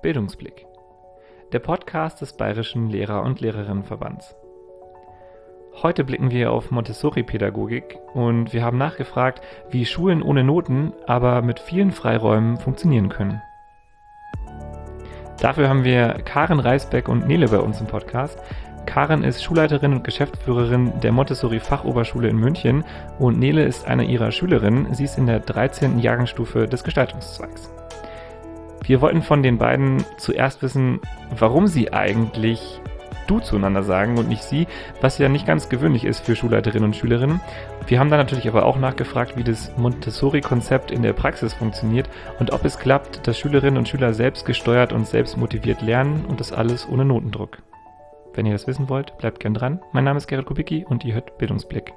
Bildungsblick, der Podcast des Bayerischen Lehrer- und Lehrerinnenverbands. Heute blicken wir auf Montessori-Pädagogik und wir haben nachgefragt, wie Schulen ohne Noten, aber mit vielen Freiräumen funktionieren können. Dafür haben wir Karen Reisbeck und Nele bei uns im Podcast. Karen ist Schulleiterin und Geschäftsführerin der Montessori-Fachoberschule in München und Nele ist eine ihrer Schülerinnen. Sie ist in der 13. Jahrgangsstufe des Gestaltungszweigs. Wir wollten von den beiden zuerst wissen, warum sie eigentlich du zueinander sagen und nicht sie, was ja nicht ganz gewöhnlich ist für Schulleiterinnen und Schülerinnen. Wir haben dann natürlich aber auch nachgefragt, wie das Montessori-Konzept in der Praxis funktioniert und ob es klappt, dass Schülerinnen und Schüler selbst gesteuert und selbst motiviert lernen und das alles ohne Notendruck. Wenn ihr das wissen wollt, bleibt gern dran. Mein Name ist Gerrit Kubicki und ihr hört Bildungsblick.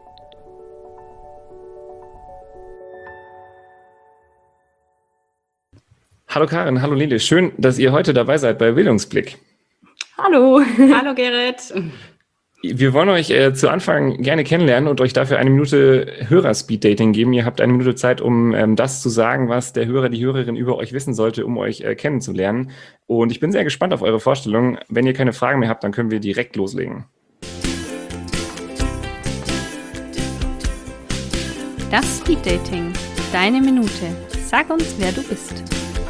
Hallo Karen, hallo Nele. Schön, dass ihr heute dabei seid bei Bildungsblick. Hallo. Hallo Gerrit. Wir wollen euch zu Anfang gerne kennenlernen und euch dafür 1 Minute Hörer-Speed-Dating geben. Ihr habt 1 Minute Zeit, um das zu sagen, was der Hörer, die Hörerin über euch wissen sollte, um euch kennenzulernen. Und ich bin sehr gespannt auf eure Vorstellung. Wenn ihr keine Fragen mehr habt, dann können wir direkt loslegen. Das Speed-Dating. Deine Minute. Sag uns, wer du bist.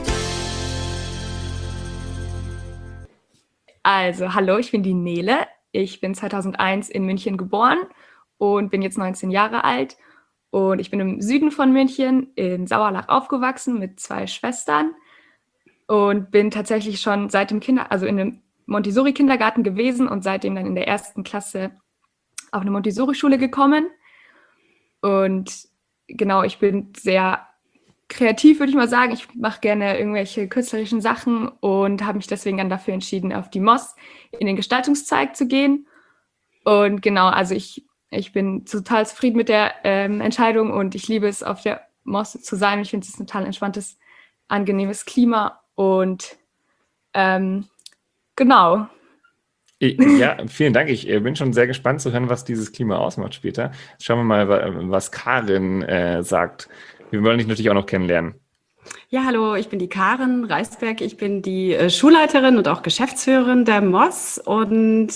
Also, hallo, ich bin die Nele. Ich bin 2001 in München geboren und bin jetzt 19 Jahre alt. Und ich bin im Süden von München in Sauerlach aufgewachsen mit 2 Schwestern und bin tatsächlich schon seit dem in einem Montessori-Kindergarten gewesen und seitdem dann in der 1. Klasse auf eine Montessori-Schule gekommen. Und genau, ich bin sehr kreativ, würde ich mal sagen. Ich mache gerne irgendwelche künstlerischen Sachen und habe mich deswegen dann dafür entschieden, auf die MOS in den Gestaltungszweig zu gehen. Und genau, also ich bin total zufrieden mit der Entscheidung und ich liebe es, auf der MOS zu sein. Ich finde es ein total entspanntes, angenehmes Klima und genau. Ja, vielen Dank. Ich bin schon sehr gespannt zu hören, was dieses Klima ausmacht später. Schauen wir mal, was Karen sagt. Wir wollen dich natürlich auch noch kennenlernen. Ja, hallo, ich bin die Karen Reisberg. Ich bin die Schulleiterin und auch Geschäftsführerin der MOS. Und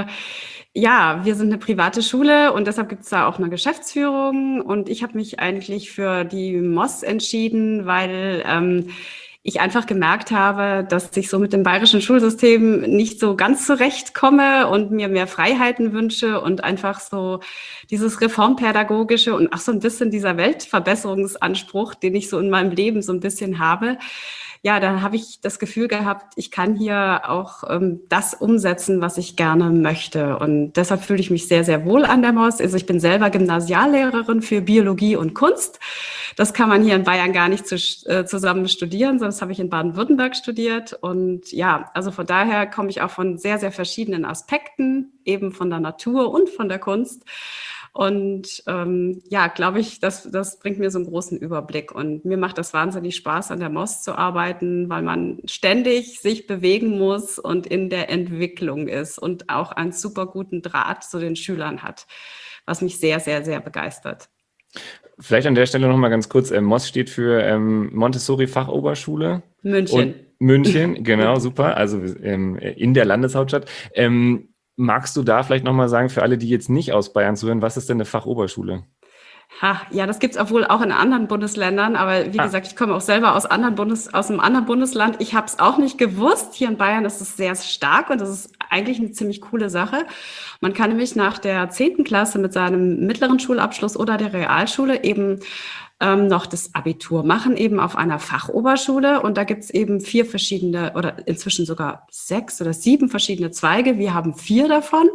ja, wir sind eine private Schule und deshalb gibt es da auch eine Geschäftsführung. Und ich habe mich eigentlich für die MOS entschieden, weil ich einfach gemerkt habe, dass ich so mit dem bayerischen Schulsystem nicht so ganz zurechtkomme und mir mehr Freiheiten wünsche und einfach so dieses Reformpädagogische und auch so ein bisschen dieser Weltverbesserungsanspruch, den ich so in meinem Leben so ein bisschen habe. Ja, da habe ich das Gefühl gehabt, ich kann hier auch das umsetzen, was ich gerne möchte. Und deshalb fühle ich mich sehr, sehr wohl an der MOS. Also ich bin selber Gymnasiallehrerin für Biologie und Kunst. Das kann man hier in Bayern gar nicht zusammen studieren, sondern das habe ich in Baden-Württemberg studiert. Und ja, also von daher komme ich auch von sehr, sehr verschiedenen Aspekten, eben von der Natur und von der Kunst. Und ja, glaube ich, das bringt mir so einen großen Überblick. Und mir macht das wahnsinnig Spaß, an der MOS zu arbeiten, weil man ständig sich bewegen muss und in der Entwicklung ist und auch einen super guten Draht zu den Schülern hat, was mich sehr, sehr, sehr begeistert. Vielleicht an der Stelle nochmal ganz kurz. MOS steht für Montessori-Fachoberschule. München. Und München, genau, super. Also in der Landeshauptstadt. Magst du da vielleicht nochmal sagen, für alle, die jetzt nicht aus Bayern zuhören, was ist denn eine Fachoberschule? Ja, das gibt es wohl auch in anderen Bundesländern, aber wie gesagt, ich komme auch selber aus einem anderen Bundesland. Ich habe es auch nicht gewusst. Hier in Bayern ist es sehr stark und das ist eigentlich eine ziemlich coole Sache. Man kann nämlich nach der 10. Klasse mit seinem mittleren Schulabschluss oder der Realschule eben noch das Abitur machen, eben auf einer Fachoberschule. Und da gibt es eben 4 verschiedene oder inzwischen sogar 6 oder 7 verschiedene Zweige. Wir haben 4 davon.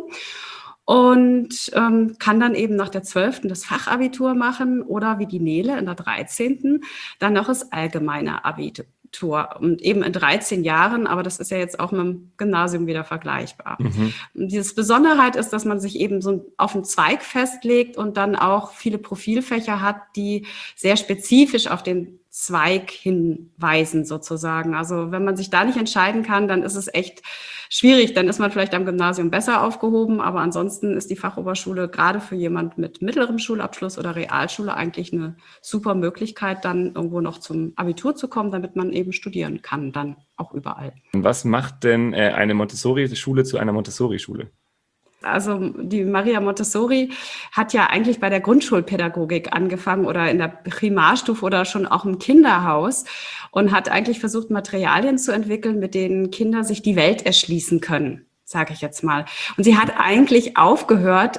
Und kann dann eben nach der 12. das Fachabitur machen oder wie die Nele in der 13. dann noch das allgemeine Abitur. Und eben in 13 Jahren, aber das ist ja jetzt auch mit dem Gymnasium wieder vergleichbar. Mhm. Und diese Besonderheit ist, dass man sich eben so auf einen Zweig festlegt und dann auch viele Profilfächer hat, die sehr spezifisch auf den Zweig hinweisen sozusagen. Also wenn man sich da nicht entscheiden kann, dann ist es echt schwierig. Dann ist man vielleicht am Gymnasium besser aufgehoben, aber ansonsten ist die Fachoberschule gerade für jemand mit mittlerem Schulabschluss oder Realschule eigentlich eine super Möglichkeit, dann irgendwo noch zum Abitur zu kommen, damit man eben studieren kann, dann auch überall. Was macht denn eine Montessori-Schule zu einer Montessori-Schule? Also die Maria Montessori hat ja eigentlich bei der Grundschulpädagogik angefangen oder in der Primarstufe oder schon auch im Kinderhaus und hat eigentlich versucht, Materialien zu entwickeln, mit denen Kinder sich die Welt erschließen können, sage ich jetzt mal. Und sie hat eigentlich aufgehört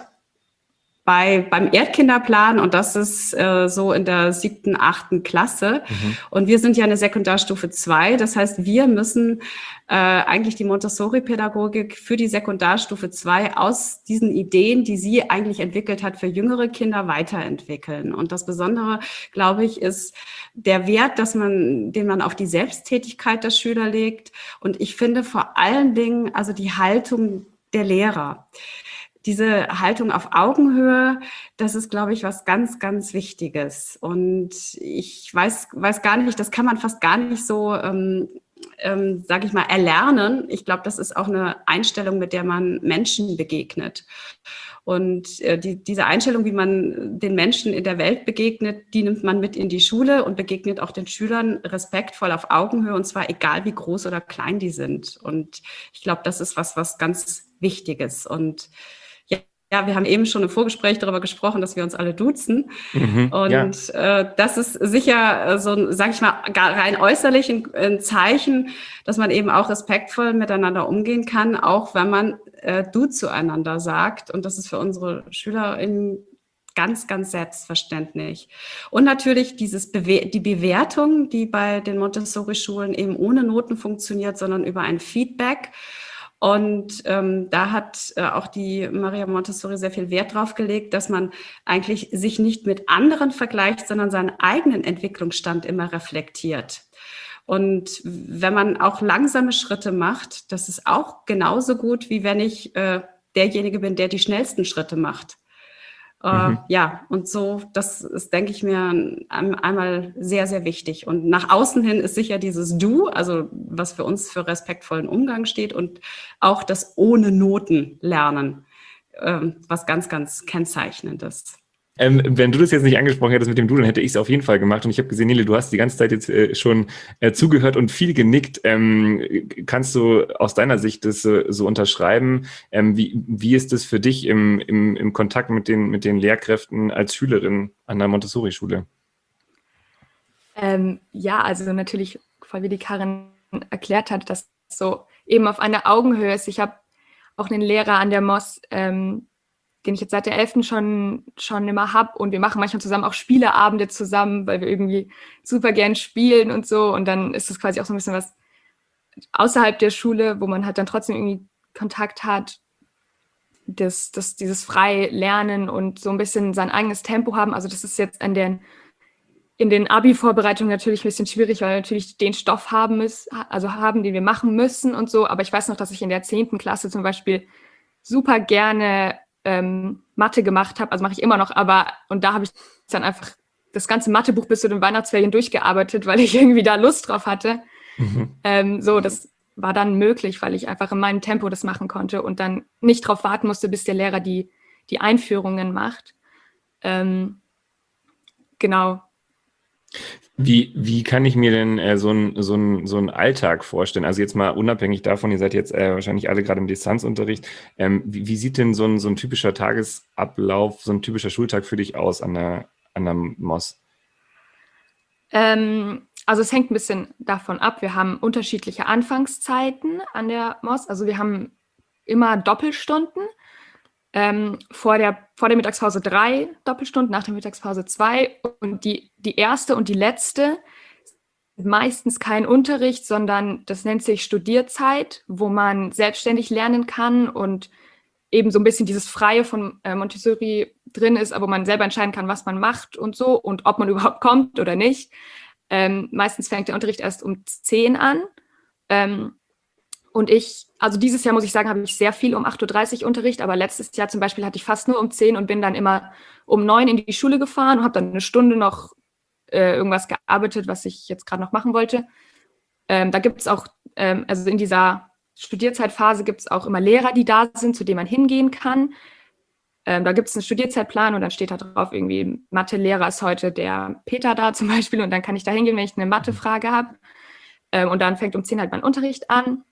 beim Erdkinderplan und das ist so in der 7., 8. Klasse. Und wir sind ja eine Sekundarstufe 2. Das heißt, wir müssen eigentlich die Montessori-Pädagogik für die Sekundarstufe 2 aus diesen Ideen, die sie eigentlich entwickelt hat, für jüngere Kinder weiterentwickeln. Und das Besondere, glaube ich, ist der Wert, den man auf die Selbsttätigkeit der Schüler legt. Und ich finde vor allen Dingen also die Haltung der Lehrer. Diese Haltung auf Augenhöhe, das ist, glaube ich, was ganz, ganz Wichtiges. Und ich weiß gar nicht, das kann man fast gar nicht so, sage ich mal, erlernen. Ich glaube, das ist auch eine Einstellung, mit der man Menschen begegnet. Und diese Einstellung, wie man den Menschen in der Welt begegnet, die nimmt man mit in die Schule und begegnet auch den Schülern respektvoll auf Augenhöhe, und zwar egal, wie groß oder klein die sind. Und ich glaube, das ist was ganz Wichtiges. Und ja, wir haben eben schon im Vorgespräch darüber gesprochen, dass wir uns alle duzen. Und das ist sicher so, sage ich mal, rein äußerlich ein Zeichen, dass man eben auch respektvoll miteinander umgehen kann, auch wenn man du zueinander sagt. Und das ist für unsere SchülerInnen ganz, ganz selbstverständlich. Und natürlich die Bewertung, die bei den Montessori-Schulen eben ohne Noten funktioniert, sondern über ein Feedback. Und da hat auch die Maria Montessori sehr viel Wert drauf gelegt, dass man eigentlich sich nicht mit anderen vergleicht, sondern seinen eigenen Entwicklungsstand immer reflektiert. Und wenn man auch langsame Schritte macht, das ist auch genauso gut, wie wenn ich derjenige bin, der die schnellsten Schritte macht. Ja, und so, das ist, denke ich mir, einmal sehr, sehr wichtig. Und nach außen hin ist sicher dieses Du, also was für uns für respektvollen Umgang steht, und auch das ohne Noten lernen, was ganz, ganz kennzeichnendes. Wenn du das jetzt nicht angesprochen hättest mit dem Du, dann hätte ich es auf jeden Fall gemacht. Und ich habe gesehen, Nele, du hast die ganze Zeit jetzt schon zugehört und viel genickt. Kannst du aus deiner Sicht das so unterschreiben? Wie ist das für dich im Kontakt mit den Lehrkräften als Schülerin an der Montessori-Schule? Ja, also natürlich, voll wie die Karin erklärt hat, dass so eben auf einer Augenhöhe ist. Ich habe auch einen Lehrer an der MOS, den ich jetzt seit der 11. schon immer habe, und wir machen manchmal zusammen auch Spieleabende zusammen, weil wir irgendwie super gern spielen und so, und dann ist das quasi auch so ein bisschen was außerhalb der Schule, wo man halt dann trotzdem irgendwie Kontakt hat, dieses frei Lernen und so ein bisschen sein eigenes Tempo haben. Also das ist jetzt in den Abi-Vorbereitungen natürlich ein bisschen schwierig, weil wir natürlich den Stoff haben, den wir machen müssen und so, aber ich weiß noch, dass ich in der 10. Klasse zum Beispiel super gerne Mathe gemacht habe, also mache ich immer noch, und da habe ich dann einfach das ganze Mathebuch bis zu den Weihnachtsferien durchgearbeitet, weil ich irgendwie da Lust drauf hatte. Das war dann möglich, weil ich einfach in meinem Tempo das machen konnte und dann nicht drauf warten musste, bis der Lehrer die Einführungen macht. Genau. Wie kann ich mir denn so einen Alltag vorstellen? Also jetzt mal unabhängig davon, ihr seid jetzt wahrscheinlich alle gerade im Distanzunterricht. Wie sieht denn so ein typischer Tagesablauf, so ein typischer Schultag für dich aus an der MOS? Also es hängt ein bisschen davon ab. Wir haben unterschiedliche Anfangszeiten an der MOS. Also wir haben immer Doppelstunden. Vor der Mittagspause 3 Doppelstunden, nach der Mittagspause 2, und die erste und die letzte meistens kein Unterricht, sondern das nennt sich Studierzeit, wo man selbstständig lernen kann und eben so ein bisschen dieses Freie von Montessori drin ist, aber wo man selber entscheiden kann, was man macht und so und ob man überhaupt kommt oder nicht. Meistens fängt der Unterricht erst um 10 an. Und also dieses Jahr, muss ich sagen, habe ich sehr viel um 8.30 Uhr Unterricht, aber letztes Jahr zum Beispiel hatte ich fast nur um 10 und bin dann immer um 9 in die Schule gefahren und habe dann eine Stunde noch irgendwas gearbeitet, was ich jetzt gerade noch machen wollte. Da gibt es auch, also in dieser Studierzeitphase gibt es auch immer Lehrer, die da sind, zu denen man hingehen kann. Da gibt es einen Studierzeitplan und dann steht da drauf irgendwie, Mathelehrer ist heute der Peter da zum Beispiel und dann kann ich da hingehen, wenn ich eine Mathefrage habe. Und dann fängt um 10 halt mein Unterricht an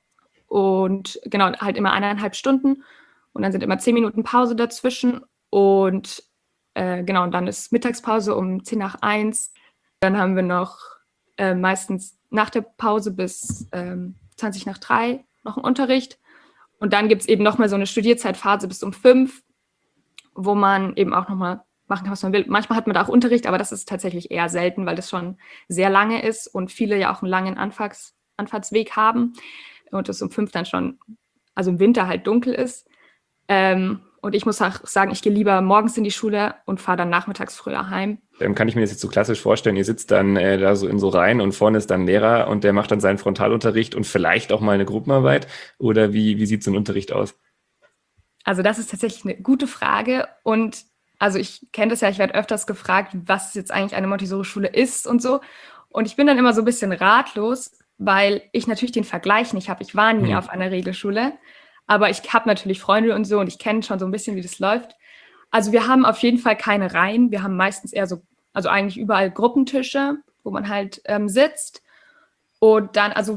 und genau, halt immer 1,5 Stunden und dann sind immer 10 Minuten Pause dazwischen und genau, und dann ist Mittagspause um 10 nach 1. Dann haben wir noch meistens nach der Pause bis 20 nach 3 noch einen Unterricht und dann gibt es eben nochmal so eine Studierzeitphase bis um 5, wo man eben auch nochmal machen kann, was man will. Manchmal hat man da auch Unterricht, aber das ist tatsächlich eher selten, weil das schon sehr lange ist und viele ja auch einen langen Anfahrtsweg haben und es um 5 dann schon, also im Winter halt dunkel ist. Und ich muss auch sagen, ich gehe lieber morgens in die Schule und fahre dann nachmittags früher heim. Kann ich mir das jetzt so klassisch vorstellen, ihr sitzt dann da so in so Reihen und vorne ist dann ein Lehrer und der macht dann seinen Frontalunterricht und vielleicht auch mal eine Gruppenarbeit? Oder wie sieht so ein Unterricht aus? Also das ist tatsächlich eine gute Frage und also ich kenne das ja, ich werde öfters gefragt, was jetzt eigentlich eine Montessori-Schule ist und so. Und ich bin dann immer so ein bisschen ratlos, weil ich natürlich den Vergleich nicht habe. Ich war nie auf einer Regelschule, aber ich habe natürlich Freunde und so und ich kenne schon so ein bisschen, wie das läuft. Also wir haben auf jeden Fall keine Reihen. Wir haben meistens eher so, also eigentlich überall Gruppentische, wo man halt sitzt. Und dann, also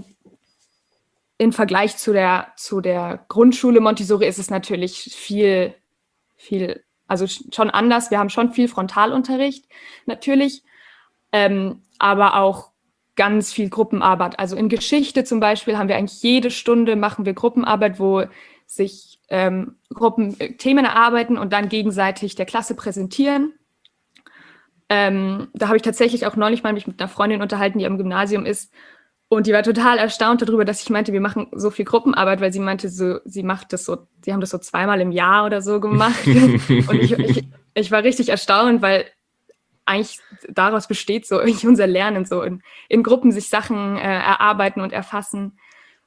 im Vergleich zu der Grundschule Montessori ist es natürlich viel, also schon anders. Wir haben schon viel Frontalunterricht natürlich, aber auch ganz viel Gruppenarbeit. Also in Geschichte zum Beispiel haben wir eigentlich jede Stunde machen wir Gruppenarbeit, wo sich Gruppen Themen erarbeiten und dann gegenseitig der Klasse präsentieren. Da habe ich tatsächlich auch neulich mal mich mit einer Freundin unterhalten, die am Gymnasium ist. Und die war total erstaunt darüber, dass ich meinte, wir machen so viel Gruppenarbeit, weil sie meinte, so, sie haben das so 2-mal im Jahr oder so gemacht. Und ich war richtig erstaunt, weil eigentlich daraus besteht so unser Lernen, so in Gruppen sich Sachen erarbeiten und erfassen.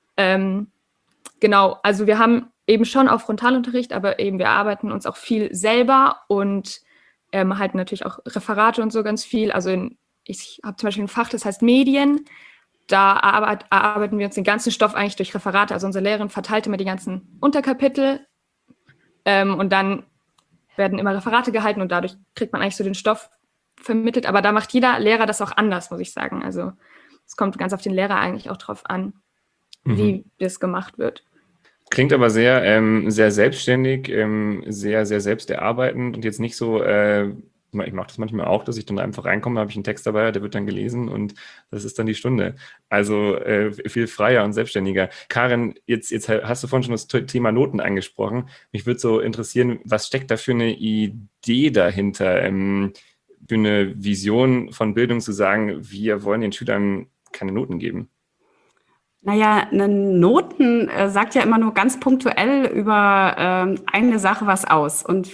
Genau, also wir haben eben schon auch Frontalunterricht, aber eben wir arbeiten uns auch viel selber und halten natürlich auch Referate und so ganz viel. Also ich habe zum Beispiel ein Fach, das heißt Medien. Da erarbeiten wir uns den ganzen Stoff eigentlich durch Referate. Also unsere Lehrerin verteilt immer die ganzen Unterkapitel und dann werden immer Referate gehalten und dadurch kriegt man eigentlich so den Stoff vermittelt. Aber da macht jeder Lehrer das auch anders, muss ich sagen. Also es kommt ganz auf den Lehrer eigentlich auch drauf an, wie das gemacht wird. Klingt aber sehr, sehr selbstständig, sehr, sehr selbsterarbeitend und jetzt nicht so, ich mache das manchmal auch, dass ich dann einfach reinkomme, habe ich einen Text dabei, der wird dann gelesen und das ist dann die Stunde. Also viel freier und selbstständiger. Karin, jetzt hast du vorhin schon das Thema Noten angesprochen. Mich würde so interessieren, was steckt da für eine Idee dahinter, für eine Vision von Bildung zu sagen, wir wollen den Schülern keine Noten geben? Naja, eine Noten sagt ja immer nur ganz punktuell über eine Sache was aus. Und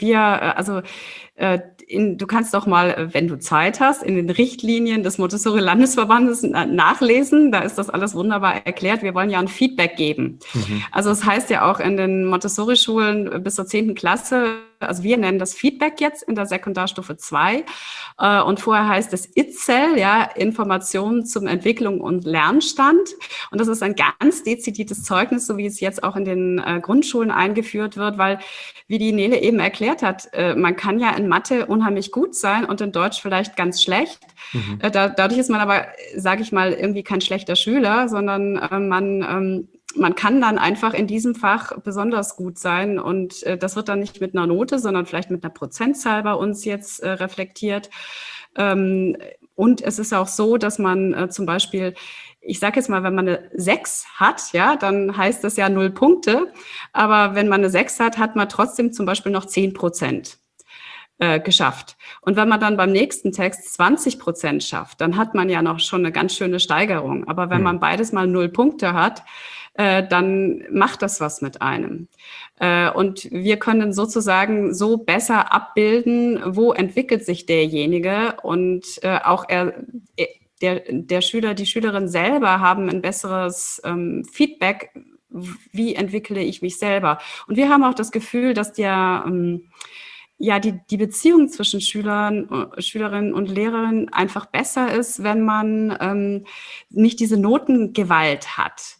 du kannst doch mal, wenn du Zeit hast, in den Richtlinien des Montessori-Landesverbandes nachlesen. Da ist das alles wunderbar erklärt. Wir wollen ja ein Feedback geben. Also es heißt ja auch in den Montessori-Schulen bis zur 10. Klasse, also wir nennen das Feedback jetzt in der Sekundarstufe 2. Und vorher heißt es ITZEL, ja, Informationen zum Entwicklung und Lernstand. Und das ist ein ganz dezidiertes Zeugnis, so wie es jetzt auch in den Grundschulen eingeführt wird, weil, wie die Nele eben erklärt hat, man kann ja in Mathe unheimlich gut sein und in Deutsch vielleicht ganz schlecht. Dadurch ist man aber, sage ich mal, irgendwie kein schlechter Schüler, sondern man kann dann einfach in diesem Fach besonders gut sein und das wird dann nicht mit einer Note, sondern vielleicht mit einer Prozentzahl bei uns jetzt reflektiert. Und es ist auch so, dass man zum Beispiel, ich sage jetzt mal, wenn man eine 6 hat, ja, dann heißt das ja 0 Punkte. Aber wenn man eine 6 hat, hat man trotzdem zum Beispiel noch 10% geschafft. Und wenn man dann beim nächsten Text 20% schafft, dann hat man ja noch schon eine ganz schöne Steigerung. Aber wenn man beides mal 0 Punkte hat, dann macht das was mit einem. Und wir können sozusagen so besser abbilden, wo entwickelt sich derjenige und auch der Schüler, die Schülerin selber haben ein besseres Feedback, wie entwickle ich mich selber. Und wir haben auch das Gefühl, dass ja, die Beziehung zwischen Schülerinnen und Lehrerinnen einfach besser ist, wenn man nicht diese Notengewalt hat.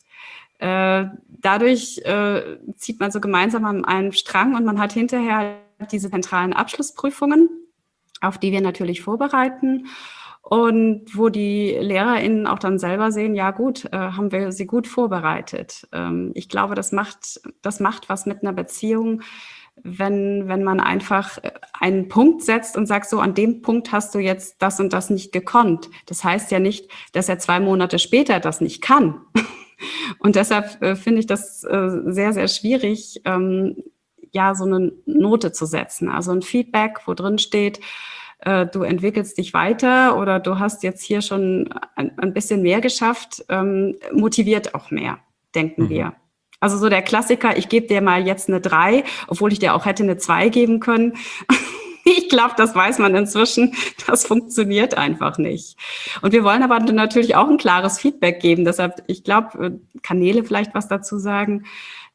Dadurch zieht man so gemeinsam an einem Strang und man hat hinterher diese zentralen Abschlussprüfungen, auf die wir natürlich vorbereiten und wo die LehrerInnen auch dann selber sehen, ja gut, haben wir sie gut vorbereitet. Ich glaube, das macht was mit einer Beziehung, wenn man einfach einen Punkt setzt und sagt, so an dem Punkt hast du jetzt das und das nicht gekonnt. Das heißt ja nicht, dass er 2 Monate später das nicht kann. Und deshalb finde ich das sehr, sehr schwierig, ja, so eine Note zu setzen. Also ein Feedback, wo drin steht, du entwickelst dich weiter oder du hast jetzt hier schon ein bisschen mehr geschafft, motiviert auch mehr, denken wir. Also so der Klassiker, ich gebe dir mal jetzt eine 3, obwohl ich dir auch hätte eine 2 geben können. Ich glaube, das weiß man inzwischen, das funktioniert einfach nicht. Und wir wollen aber natürlich auch ein klares Feedback geben. Deshalb, ich glaube, kann Nele vielleicht was dazu sagen.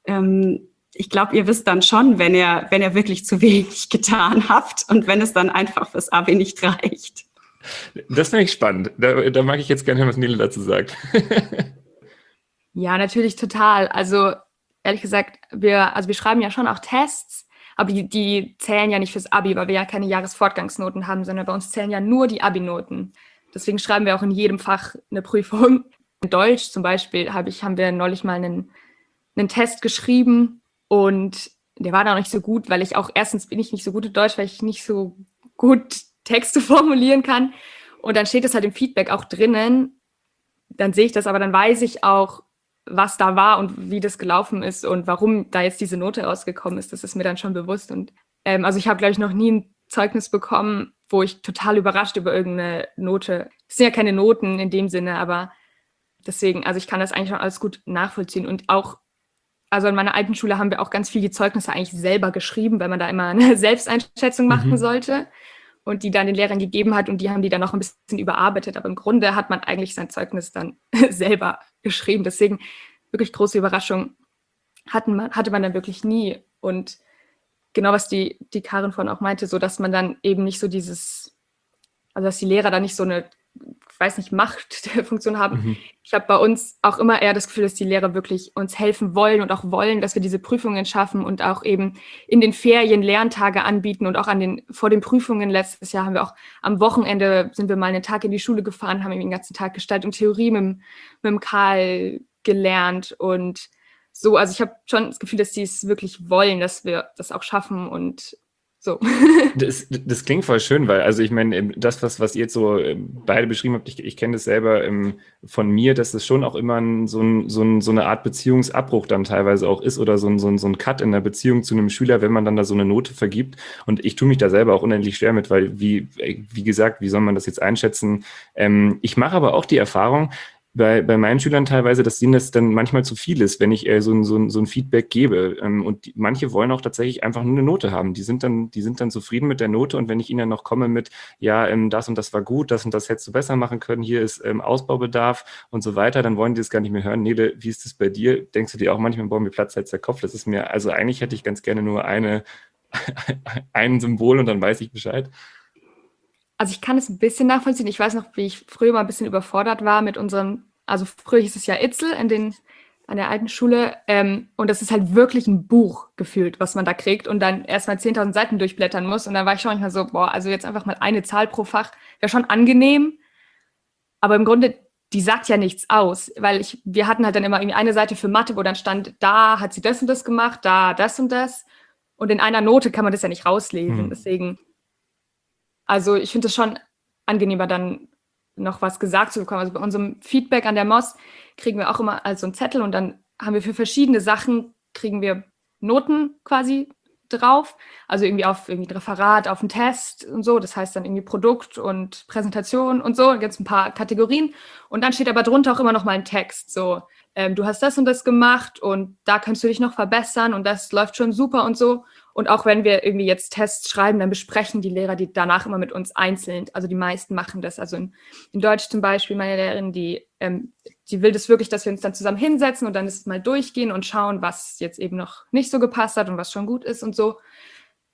Ich glaube, ihr wisst dann schon, wenn ihr wirklich zu wenig getan habt und wenn es dann einfach fürs Abi nicht reicht. Das finde ich spannend. Da mag ich jetzt gerne hören, was Nele dazu sagt. Ja, natürlich total. Also ehrlich gesagt, wir schreiben ja schon auch Tests, aber die zählen ja nicht fürs Abi, weil wir ja keine Jahresfortgangsnoten haben, sondern bei uns zählen ja nur die Abi-Noten. Deswegen schreiben wir auch in jedem Fach eine Prüfung. In Deutsch zum Beispiel haben wir neulich mal einen Test geschrieben und der war da noch nicht so gut, weil erstens bin ich nicht so gut in Deutsch, weil ich nicht so gut Texte formulieren kann. Und dann steht es halt im Feedback auch drinnen. Dann sehe ich das, aber dann weiß ich auch, was da war und wie das gelaufen ist und warum da jetzt diese Note rausgekommen ist. Das ist mir dann schon bewusst. Und also ich habe, glaube ich, noch nie ein Zeugnis bekommen, wo ich total überrascht über irgendeine Note. Das sind ja keine Noten in dem Sinne, aber deswegen, also ich kann das eigentlich schon alles gut nachvollziehen. Und auch, also in meiner alten Schule haben wir auch ganz viel die Zeugnisse eigentlich selber geschrieben, weil man da immer eine Selbsteinschätzung machen sollte und die dann den Lehrern gegeben hat und die haben die dann noch ein bisschen überarbeitet. Aber im Grunde hat man eigentlich sein Zeugnis dann selber geschrieben. Deswegen wirklich große Überraschung hatte man dann wirklich nie. Und genau, was die Karin vorhin auch meinte, so dass man dann eben nicht so also dass die Lehrer da nicht so eine, ich weiß nicht, Machtfunktion haben. Ich habe bei uns auch immer eher das Gefühl, dass die Lehrer wirklich uns helfen wollen und auch wollen, dass wir diese Prüfungen schaffen und auch eben in den Ferien Lerntage anbieten und auch vor den Prüfungen letztes Jahr haben wir auch am Wochenende sind wir mal einen Tag in die Schule gefahren, haben den ganzen Tag Gestaltung und Theorie mit dem Karl gelernt und so. Also ich habe schon das Gefühl, dass die es wirklich wollen, dass wir das auch schaffen und so. Das klingt voll schön, weil, also ich meine, das, was ihr jetzt so beide beschrieben habt, ich kenne das selber von mir, dass es schon auch immer so eine Art Beziehungsabbruch dann teilweise auch ist oder so ein Cut in der Beziehung zu einem Schüler, wenn man dann da so eine Note vergibt. Und ich tue mich da selber auch unendlich schwer mit, weil, wie gesagt, wie soll man das jetzt einschätzen? Ich mache aber auch die Erfahrung, bei meinen Schülern teilweise, dass ihnen das dann manchmal zu viel ist, wenn ich so ein Feedback gebe. Und manche wollen auch tatsächlich einfach nur eine Note haben. Die sind dann zufrieden mit der Note. Und wenn ich ihnen dann noch komme mit, ja, das und das war gut, das und das hättest du besser machen können, hier ist Ausbaubedarf und so weiter, dann wollen die das gar nicht mehr hören. Nele, wie ist das bei dir? Denkst du dir auch manchmal, boah, mir platzt jetzt der Kopf? Das ist mir, also eigentlich hätte ich ganz gerne nur ein Symbol und dann weiß ich Bescheid. Also ich kann es ein bisschen nachvollziehen. Ich weiß noch, wie ich früher mal ein bisschen überfordert war mit also früher hieß es ja Itzel an der alten Schule. Und das ist halt wirklich ein Buch gefühlt, was man da kriegt und dann erstmal 10.000 Seiten durchblättern muss. Und dann war ich schon manchmal so, boah, also jetzt einfach mal eine Zahl pro Fach wäre schon angenehm. Aber im Grunde, die sagt ja nichts aus, weil wir hatten halt dann immer irgendwie eine Seite für Mathe, wo dann stand, da hat sie das und das gemacht, da das und das. Und in einer Note kann man das ja nicht rauslesen. Deswegen, also ich finde es schon angenehmer, dann noch was gesagt zu bekommen. Also bei unserem Feedback an der MOS kriegen wir auch immer also einen Zettel und dann haben wir für verschiedene Sachen, kriegen wir Noten quasi drauf. Also irgendwie auf ein Referat, auf einen Test und so. Das heißt dann irgendwie Produkt und Präsentation und so. Da gibt es ein paar Kategorien. Und dann steht aber drunter auch immer noch mal ein Text. So, du hast das und das gemacht und da kannst du dich noch verbessern und das läuft schon super und so. Und auch wenn wir irgendwie jetzt Tests schreiben, dann besprechen die Lehrer die danach immer mit uns einzeln. Also die meisten machen das. Also in Deutsch zum Beispiel, meine Lehrerin, die will das wirklich, dass wir uns dann zusammen hinsetzen und dann das mal durchgehen und schauen, was jetzt eben noch nicht so gepasst hat und was schon gut ist und so.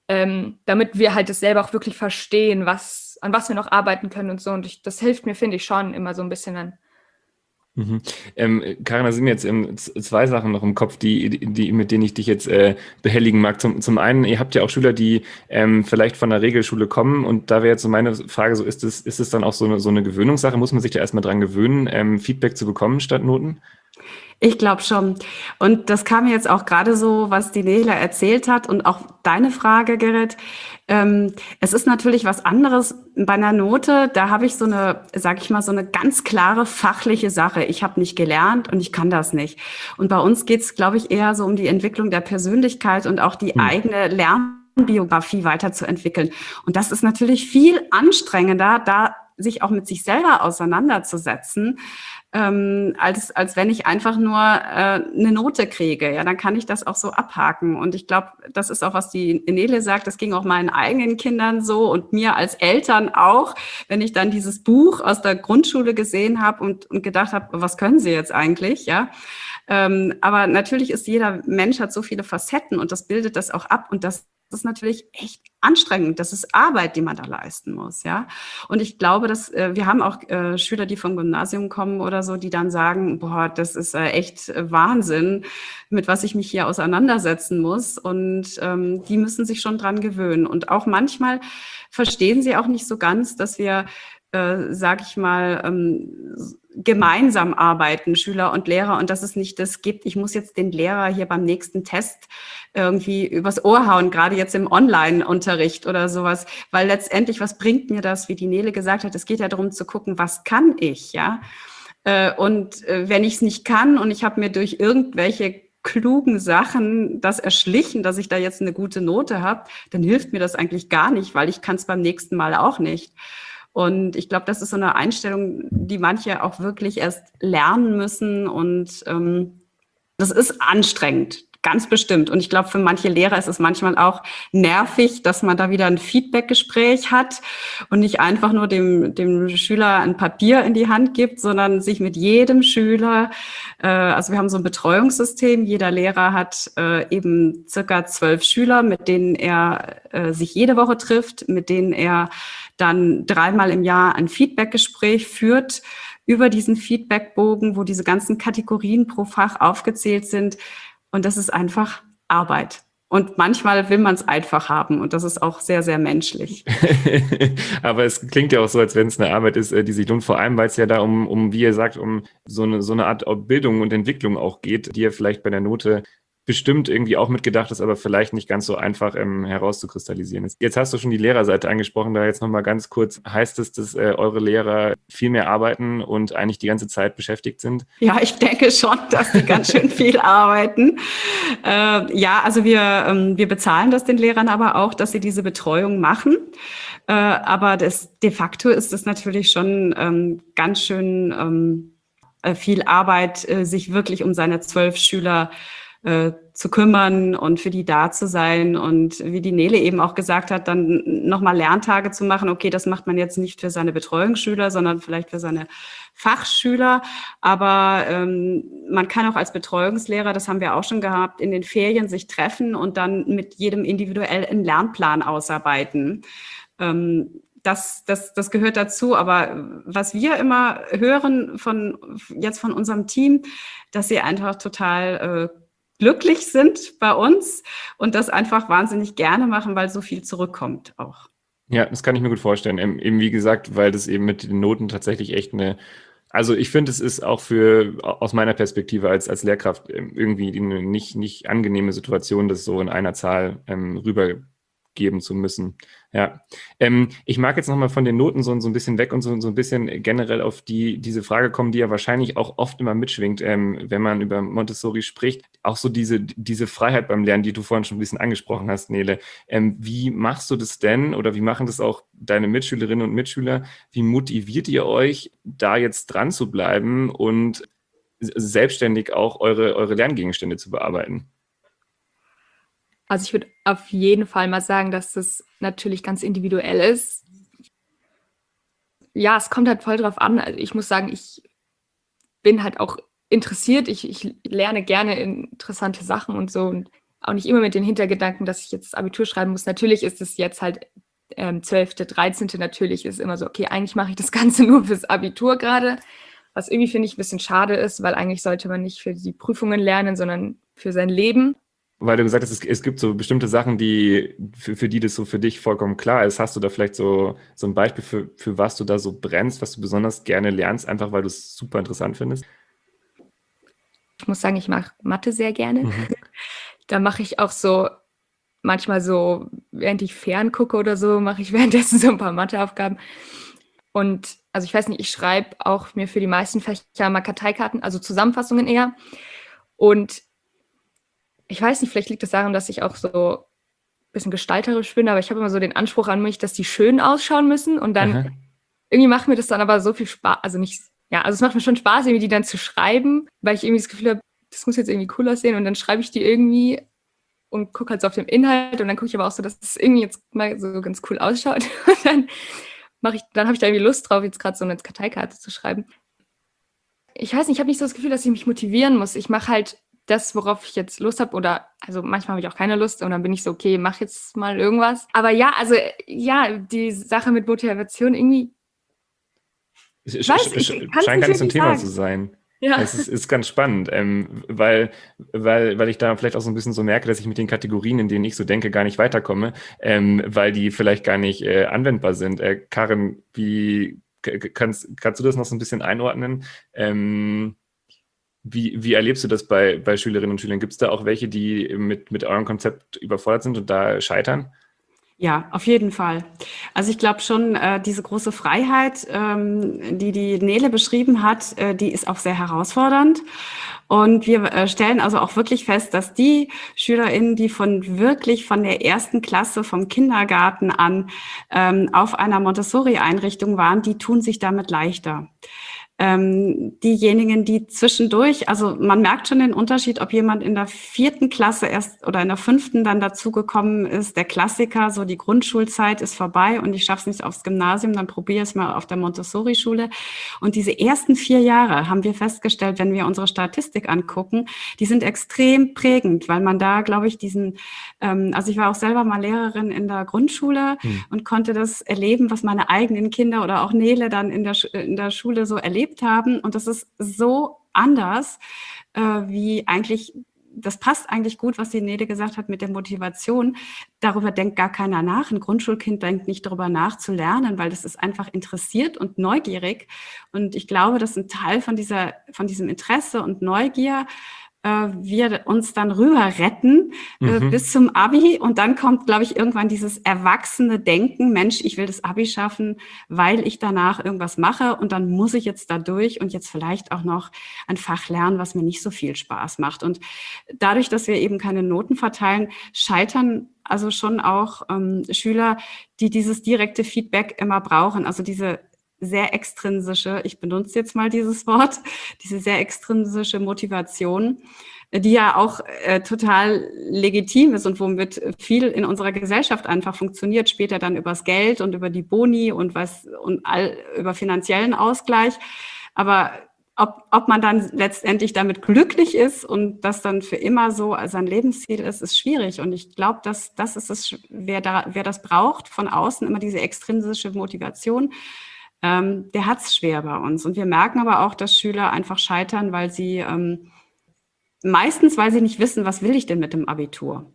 damit wir halt das selber auch wirklich verstehen, an was wir noch arbeiten können und so. Und das hilft mir, finde ich, schon immer so ein bisschen dann. Mhm. Karin, da sind mir jetzt zwei Sachen noch im Kopf, mit denen ich dich jetzt behelligen mag. Zum einen, ihr habt ja auch Schüler, die vielleicht von der Regelschule kommen, und da wäre jetzt so meine Frage, so ist es dann auch so eine Gewöhnungssache? Muss man sich da erstmal dran gewöhnen, Feedback zu bekommen statt Noten? Ich glaube schon. Und das kam jetzt auch gerade so, was die Nele erzählt hat und auch deine Frage, Gerrit. Es ist natürlich was anderes bei einer Note. Da habe ich so eine ganz klare fachliche Sache. Ich habe nicht gelernt und ich kann das nicht. Und bei uns geht es, glaube ich, eher so um die Entwicklung der Persönlichkeit und auch die eigene Lernbiografie weiterzuentwickeln. Und das ist natürlich viel anstrengender, da sich auch mit sich selber auseinanderzusetzen, als wenn ich einfach nur eine Note kriege. Ja, dann kann ich das auch so abhaken. Und ich glaube, das ist auch, was die Nele sagt, das ging auch meinen eigenen Kindern so und mir als Eltern auch, wenn ich dann dieses Buch aus der Grundschule gesehen habe und gedacht habe, was können sie jetzt eigentlich, ja? Aber natürlich jeder Mensch hat so viele Facetten und das bildet das auch ab und das ist natürlich echt anstrengend. Das ist Arbeit, die man da leisten muss, ja. Und ich glaube, dass wir haben auch Schüler, die vom Gymnasium kommen oder so, die dann sagen, boah, das ist echt Wahnsinn, mit was ich mich hier auseinandersetzen muss. Und die müssen sich schon dran gewöhnen. Und auch manchmal verstehen sie auch nicht so ganz, dass wir, sag ich mal, gemeinsam arbeiten, Schüler und Lehrer, und dass es nicht das gibt, ich muss jetzt den Lehrer hier beim nächsten Test irgendwie übers Ohr hauen, gerade jetzt im Online-Unterricht oder sowas, weil letztendlich, was bringt mir das, wie die Nele gesagt hat, es geht ja darum zu gucken, was kann ich, ja, und wenn ich es nicht kann und ich habe mir durch irgendwelche klugen Sachen das erschlichen, dass ich da jetzt eine gute Note habe, dann hilft mir das eigentlich gar nicht, weil ich kann es beim nächsten Mal auch nicht. Und ich glaube, das ist so eine Einstellung, die manche auch wirklich erst lernen müssen. Und das ist anstrengend, ganz bestimmt. Und ich glaube, für manche Lehrer ist es manchmal auch nervig, dass man da wieder ein Feedbackgespräch hat und nicht einfach nur dem Schüler ein Papier in die Hand gibt, sondern sich mit jedem Schüler, also wir haben so ein Betreuungssystem, jeder Lehrer hat eben circa 12 Schüler, mit denen er sich jede Woche trifft, mit denen er dann 3-mal im Jahr ein Feedbackgespräch führt über diesen Feedbackbogen, wo diese ganzen Kategorien pro Fach aufgezählt sind. Und das ist einfach Arbeit. Und manchmal will man es einfach haben. Und das ist auch sehr, sehr menschlich. Aber es klingt ja auch so, als wenn es eine Arbeit ist, die sich lohnt. Vor allem, weil es ja da wie ihr sagt, um so eine Art Bildung und Entwicklung auch geht, die ja vielleicht bei der Note bestimmt irgendwie auch mitgedacht ist, aber vielleicht nicht ganz so einfach herauszukristallisieren ist. Jetzt hast du schon die Lehrerseite angesprochen, da jetzt nochmal ganz kurz. Heißt es, dass eure Lehrer viel mehr arbeiten und eigentlich die ganze Zeit beschäftigt sind? Ja, ich denke schon, dass die ganz schön viel arbeiten. Ja, also wir bezahlen das den Lehrern aber auch, dass sie diese Betreuung machen. Aber de facto ist es natürlich schon ganz schön viel Arbeit, sich wirklich um seine 12 Schüler zu kümmern und für die da zu sein. Und wie die Nele eben auch gesagt hat, dann nochmal Lerntage zu machen. Okay, das macht man jetzt nicht für seine Betreuungsschüler, sondern vielleicht für seine Fachschüler. Aber man kann auch als Betreuungslehrer, das haben wir auch schon gehabt, in den Ferien sich treffen und dann mit jedem individuell einen Lernplan ausarbeiten. Das gehört dazu. Aber was wir immer hören von unserem Team, dass sie einfach total glücklich sind bei uns und das einfach wahnsinnig gerne machen, weil so viel zurückkommt auch. Ja, das kann ich mir gut vorstellen. Eben wie gesagt, weil das eben mit den Noten tatsächlich echt also ich finde, es ist auch aus meiner Perspektive als Lehrkraft irgendwie eine nicht angenehme Situation, das so in einer Zahl rübergeben zu müssen. Ja, ich mag jetzt nochmal von den Noten so ein bisschen weg und so ein bisschen generell auf diese Frage kommen, die ja wahrscheinlich auch oft immer mitschwingt, wenn man über Montessori spricht. Auch so diese Freiheit beim Lernen, die du vorhin schon ein bisschen angesprochen hast, Nele. Wie machst du das denn oder wie machen das auch deine Mitschülerinnen und Mitschüler? Wie motiviert ihr euch, da jetzt dran zu bleiben und selbstständig auch eure Lerngegenstände zu bearbeiten? Also ich würde auf jeden Fall mal sagen, dass das natürlich ganz individuell ist. Ja, es kommt halt voll drauf an. Also ich muss sagen, ich bin halt auch interessiert. Ich lerne gerne interessante Sachen und so. auch nicht immer mit den Hintergedanken, dass ich jetzt das Abitur schreiben muss. Natürlich ist es jetzt halt 12., 13. Natürlich ist immer so, okay, eigentlich mache ich das Ganze nur fürs Abitur gerade, was irgendwie, finde ich, ein bisschen schade ist, weil eigentlich sollte man nicht für die Prüfungen lernen, sondern für sein Leben. Weil du gesagt hast, es gibt so bestimmte Sachen, die für die das so für dich vollkommen klar ist. Hast du da vielleicht so ein Beispiel für was du da so brennst, was du besonders gerne lernst, einfach weil du es super interessant findest? Ich muss sagen, ich mag Mathe sehr gerne. Da mache ich auch so manchmal so, während ich ferngucke oder so, mache ich währenddessen so ein paar Matheaufgaben. Und also ich weiß nicht, ich schreibe auch mir für die meisten Fächer mal Karteikarten, also Zusammenfassungen eher. Und ich weiß nicht, vielleicht liegt es daran, dass ich auch so ein bisschen gestalterisch bin, aber ich habe immer so den Anspruch an mich, dass die schön ausschauen müssen. Und dann irgendwie macht mir das dann aber so viel Spaß, also nicht, ja, also es macht mir schon Spaß, irgendwie die dann zu schreiben, weil ich irgendwie das Gefühl habe, das muss jetzt irgendwie cool aussehen. Und dann schreibe ich die irgendwie und gucke halt so auf den Inhalt und dann gucke ich aber auch so, dass es irgendwie jetzt mal so ganz cool ausschaut. Und dann habe ich da irgendwie Lust drauf, jetzt gerade so eine Karteikarte zu schreiben. Ich weiß nicht, ich habe nicht so das Gefühl, dass ich mich motivieren muss. Ich mache halt das, worauf ich jetzt Lust habe, oder also manchmal habe ich auch keine Lust und dann bin ich so, okay, mach jetzt mal irgendwas. Aber ja, also ja, die Sache mit Motivation irgendwie scheint gar nicht so ein Thema zu sein. Ja. Es ist ganz spannend, weil ich da vielleicht auch so ein bisschen so merke, dass ich mit den Kategorien, in denen ich so denke, gar nicht weiterkomme, weil die vielleicht gar nicht anwendbar sind. Karin, wie kannst du das noch so ein bisschen einordnen? Wie erlebst du das bei Schülerinnen und Schülern? Gibt es da auch welche, die mit eurem Konzept überfordert sind und da scheitern? Ja, auf jeden Fall. Also ich glaube schon, diese große Freiheit, die Nele beschrieben hat, die ist auch sehr herausfordernd. Und wir stellen also auch wirklich fest, dass die SchülerInnen, die wirklich von der ersten Klasse vom Kindergarten an auf einer Montessori-Einrichtung waren, die tun sich damit leichter. Diejenigen, die zwischendurch, also man merkt schon den Unterschied, ob jemand in der 4. Klasse erst oder in der 5. dann dazugekommen ist. Der Klassiker, so die Grundschulzeit ist vorbei und ich schaffe es nicht aufs Gymnasium, dann probiere es mal auf der Montessori-Schule. Und diese ersten 4 Jahre haben wir festgestellt, wenn wir unsere Statistik angucken, die sind extrem prägend, weil man da, glaube ich, also ich war auch selber mal Lehrerin in der Grundschule und konnte das erleben, was meine eigenen Kinder oder auch Nele dann in der Schule so erlebt haben. Und das ist so anders, wie eigentlich, das passt eigentlich gut, was die Nele gesagt hat mit der Motivation. Darüber denkt gar keiner nach. Ein Grundschulkind denkt nicht darüber nach zu lernen, weil das ist einfach interessiert und neugierig. Und ich glaube, dass ein Teil von diesem Interesse und Neugier wir uns dann rüber retten bis zum Abi. Und dann kommt, glaube ich, irgendwann dieses erwachsene Denken, Mensch, ich will das Abi schaffen, weil ich danach irgendwas mache und dann muss ich jetzt da durch und jetzt vielleicht auch noch ein Fach lernen, was mir nicht so viel Spaß macht. Und dadurch, dass wir eben keine Noten verteilen, scheitern also schon auch Schüler, die dieses direkte Feedback immer brauchen, also diese sehr extrinsische, ich benutze jetzt mal dieses Wort, diese sehr extrinsische Motivation, die ja auch total legitim ist und womit viel in unserer Gesellschaft einfach funktioniert, später dann übers Geld und über die Boni und über finanziellen Ausgleich. Aber ob man dann letztendlich damit glücklich ist und das dann für immer so sein Lebensziel ist schwierig. Und ich glaube, das ist es, wer das braucht, von außen immer diese extrinsische Motivation, der hat es schwer bei uns. Und wir merken aber auch, dass Schüler einfach scheitern, weil sie meistens, weil sie nicht wissen, was will ich denn mit dem Abitur?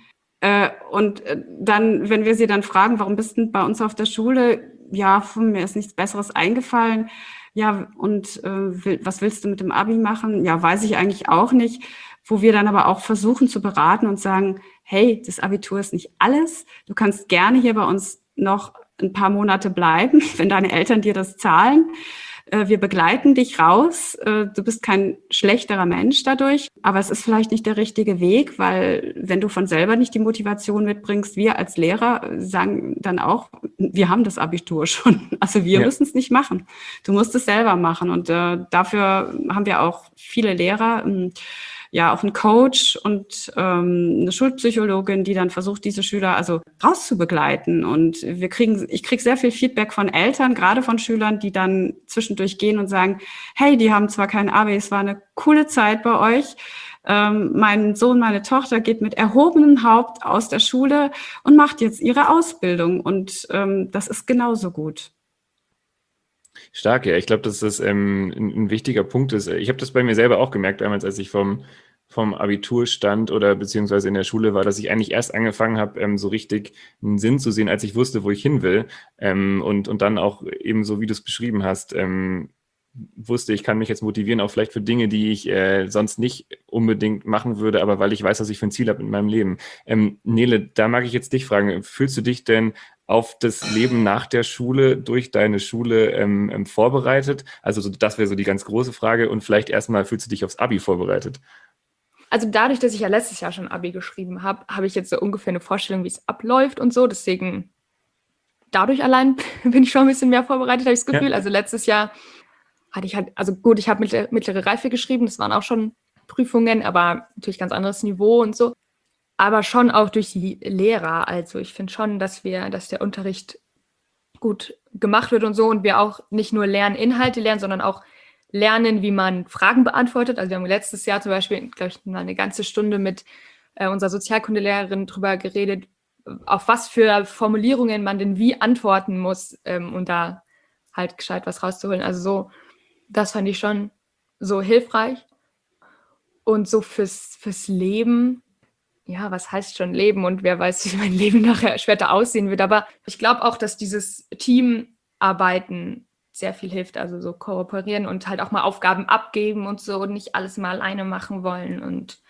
Und dann, wenn wir sie dann fragen, warum bist du bei uns auf der Schule? Ja, mir ist nichts Besseres eingefallen. Ja, und was willst du mit dem Abi machen? Ja, weiß ich eigentlich auch nicht. Wo wir dann aber auch versuchen zu beraten und sagen, hey, das Abitur ist nicht alles. Du kannst gerne hier bei uns noch ein paar Monate bleiben, wenn deine Eltern dir das zahlen. Wir begleiten dich raus. Du bist kein schlechterer Mensch dadurch, aber es ist vielleicht nicht der richtige Weg, weil wenn du von selber nicht die Motivation mitbringst, wir als Lehrer sagen dann auch, wir haben das Abitur schon. Also wir müssen es nicht machen. Du musst es selber machen. Und dafür haben wir auch viele Lehrer, ja auch einen Coach und eine Schulpsychologin, die dann versucht, diese Schüler also rauszubegleiten. Und ich kriege sehr viel Feedback von Eltern, gerade von Schülern, die dann zwischendurch gehen und sagen, hey, die haben zwar kein Abi, es war eine coole Zeit bei euch, Mein Sohn, meine Tochter geht mit erhobenem Haupt aus der Schule und macht jetzt ihre Ausbildung. Und das ist genauso gut. Stark, ja. Ich glaube, dass das ein wichtiger Punkt ist. Ich habe das bei mir selber auch gemerkt, damals, als ich vom Abitur stand oder beziehungsweise in der Schule war, dass ich eigentlich erst angefangen habe, so richtig einen Sinn zu sehen, als ich wusste, wo ich hin will. Und dann auch eben so, wie du es beschrieben hast, wusste, ich kann mich jetzt motivieren, auch vielleicht für Dinge, die ich sonst nicht unbedingt machen würde, aber weil ich weiß, was ich für ein Ziel habe in meinem Leben. Nele, da mag ich jetzt dich fragen, fühlst du dich denn auf das Leben nach der Schule durch deine Schule vorbereitet? Also das wäre so die ganz große Frage und vielleicht erstmal, fühlst du dich aufs Abi vorbereitet? Also dadurch, dass ich ja letztes Jahr schon Abi geschrieben habe, habe ich jetzt so ungefähr eine Vorstellung, wie es abläuft und so. Deswegen, dadurch allein bin ich schon ein bisschen mehr vorbereitet, habe ich das Gefühl. Ja. Also letztes Jahr hatte ich halt, also gut, ich habe mittlere Reife geschrieben, das waren auch schon Prüfungen, aber natürlich ganz anderes Niveau und so. Aber schon auch durch die Lehrer. Also ich finde schon, dass der Unterricht gut gemacht wird und so und wir auch nicht nur Inhalte lernen, sondern auch lernen, wie man Fragen beantwortet. Also wir haben letztes Jahr zum Beispiel, glaube ich, mal eine ganze Stunde mit unserer Sozialkundelehrerin drüber geredet, auf was für Formulierungen man denn wie antworten muss, und da halt gescheit was rauszuholen. Also so, das fand ich schon so hilfreich. Und so fürs Leben, ja, was heißt schon Leben und wer weiß, wie mein Leben nachher später aussehen wird. Aber ich glaube auch, dass dieses Teamarbeiten sehr viel hilft, also so kooperieren und halt auch mal Aufgaben abgeben und so und nicht alles mal alleine machen wollen und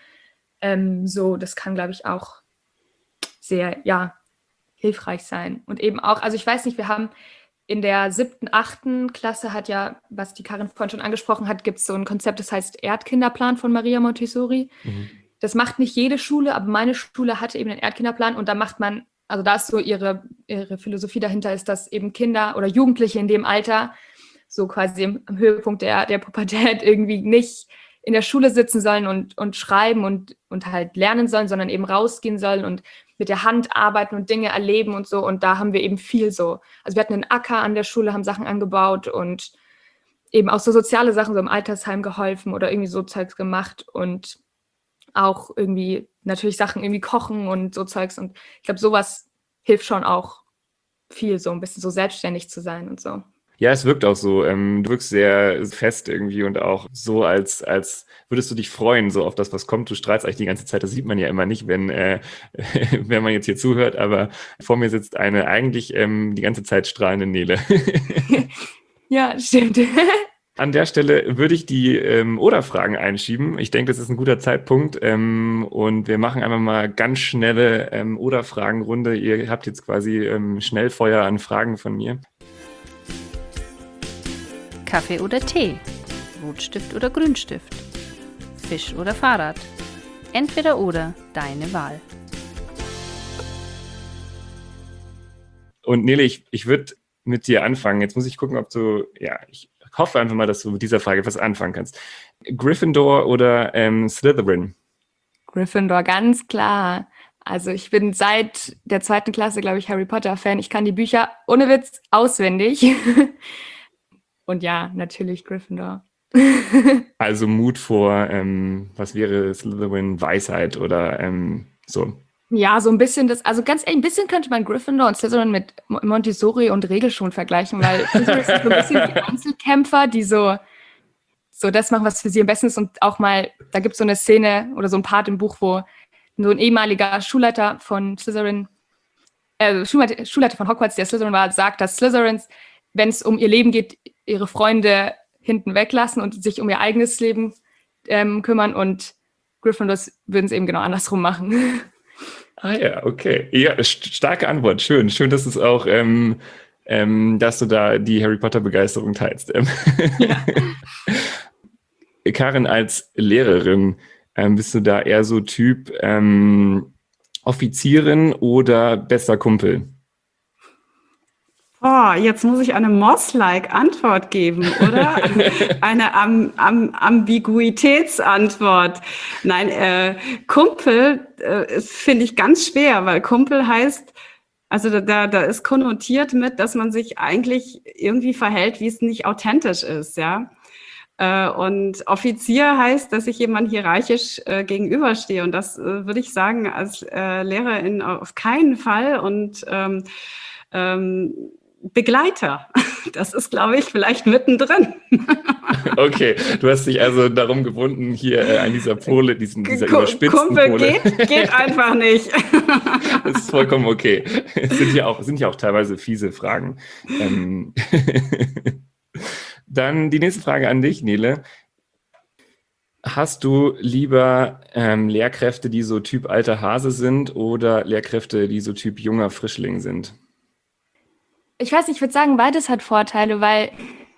so, das kann, glaube ich, auch sehr, ja, hilfreich sein. Und eben auch, also ich weiß nicht, wir haben in der 7., 8. Klasse hat ja, was die Karin vorhin schon angesprochen hat, gibt es so ein Konzept, das heißt Erdkinderplan von Maria Montessori. Mhm. Das macht nicht jede Schule, aber meine Schule hatte eben einen Erdkinderplan und da macht man, also da ist so ihre Philosophie dahinter, ist, dass eben Kinder oder Jugendliche in dem Alter so quasi am Höhepunkt der Pubertät irgendwie nicht in der Schule sitzen sollen und schreiben und halt lernen sollen, sondern eben rausgehen sollen und mit der Hand arbeiten und Dinge erleben und so. Und da haben wir eben viel so. Also wir hatten einen Acker an der Schule, haben Sachen angebaut und eben auch so soziale Sachen, so im Altersheim geholfen oder irgendwie so Zeugs gemacht und auch irgendwie natürlich Sachen irgendwie kochen und so Zeugs. Und ich glaube, sowas hilft schon auch viel, so ein bisschen so selbstständig zu sein und so. Ja, es wirkt auch so. Du wirkst sehr fest irgendwie und auch so, als würdest du dich freuen, so auf das, was kommt. Du strahlst eigentlich die ganze Zeit. Das sieht man ja immer nicht, wenn man jetzt hier zuhört. Aber vor mir sitzt eine eigentlich die ganze Zeit strahlende Nele. Ja, stimmt. An der Stelle würde ich die Oder-Fragen einschieben. Ich denke, das ist ein guter Zeitpunkt. Und wir machen einfach mal ganz schnelle Oder-Fragen-Runde. Ihr habt jetzt quasi Schnellfeuer an Fragen von mir. Kaffee oder Tee? Rotstift oder Grünstift? Fisch oder Fahrrad? Entweder oder, deine Wahl. Und Nele, ich würde mit dir anfangen. Jetzt muss ich gucken, ob du, ja, ich hoffe einfach mal, dass du mit dieser Frage was anfangen kannst. Gryffindor oder Slytherin? Gryffindor, ganz klar. Also ich bin seit der 2. Klasse, glaube ich, Harry Potter-Fan. Ich kann die Bücher ohne Witz auswendig. Und ja, natürlich Gryffindor. Also Mut vor, was wäre Slytherin, Weisheit oder so? Ja, so ein bisschen also ganz ehrlich, ein bisschen könnte man Gryffindor und Slytherin mit Montessori und Regelschuhen vergleichen, weil Slytherin sind so ein bisschen die Einzelkämpfer, die so das machen, was für sie am besten ist und auch mal, da gibt es so eine Szene oder so ein Part im Buch, wo so ein ehemaliger Schulleiter von Slytherin, Schulleiter von Hogwarts, der Slytherin war, sagt, dass Slytherins, wenn es um ihr Leben geht, ihre Freunde hinten weglassen und sich um ihr eigenes Leben kümmern und Gryffindors würden es eben genau andersrum machen. Ah ja, okay. Ja, starke Antwort. Schön, dass es auch, dass du da die Harry Potter Begeisterung teilst. Ja. Karin, als Lehrerin, bist du da eher so Typ Offizierin oder bester Kumpel? Oh, jetzt muss ich eine Moss-like Antwort geben, oder? Eine Ambiguitätsantwort. Nein, Kumpel finde ich ganz schwer, weil Kumpel heißt, also da ist konnotiert mit, dass man sich eigentlich irgendwie verhält, wie es nicht authentisch ist, ja. Und Offizier heißt, dass ich jemand hierarchisch gegenüberstehe. Und das würde ich sagen, als Lehrerin auf keinen Fall. Und Begleiter, das ist, glaube ich, vielleicht mittendrin. Okay, du hast dich also darum gewunden, dieser überspitzten Kumpel Pole. geht einfach nicht. Das ist vollkommen okay. Es sind ja auch teilweise fiese Fragen. Dann die nächste Frage an dich, Nele. Hast du lieber Lehrkräfte, die so Typ alter Hase sind oder Lehrkräfte, die so Typ junger Frischling sind? Ich weiß nicht, ich würde sagen, beides hat Vorteile, weil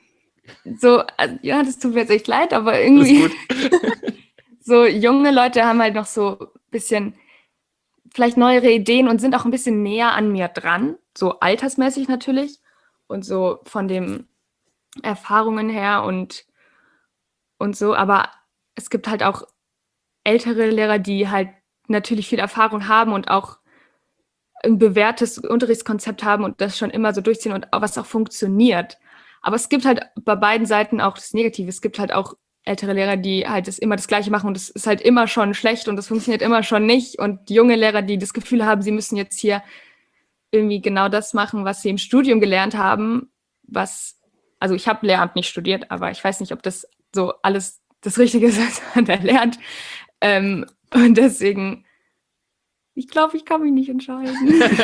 das tut mir jetzt echt leid, aber irgendwie so junge Leute haben halt noch so ein bisschen vielleicht neuere Ideen und sind auch ein bisschen näher an mir dran, so altersmäßig natürlich und so von den Erfahrungen her und so, aber es gibt halt auch ältere Lehrer, die halt natürlich viel Erfahrung haben und auch ein bewährtes Unterrichtskonzept haben und das schon immer so durchziehen und was auch funktioniert. Aber es gibt halt bei beiden Seiten auch das Negative. Es gibt halt auch ältere Lehrer, die halt immer das Gleiche machen und es ist halt immer schon schlecht und es funktioniert immer schon nicht. Und junge Lehrer, die das Gefühl haben, sie müssen jetzt hier irgendwie genau das machen, was sie im Studium gelernt haben. Also ich habe Lehramt nicht studiert, aber ich weiß nicht, ob das so alles das Richtige ist, was man da lernt. Und deswegen, ich glaube, ich kann mich nicht entscheiden.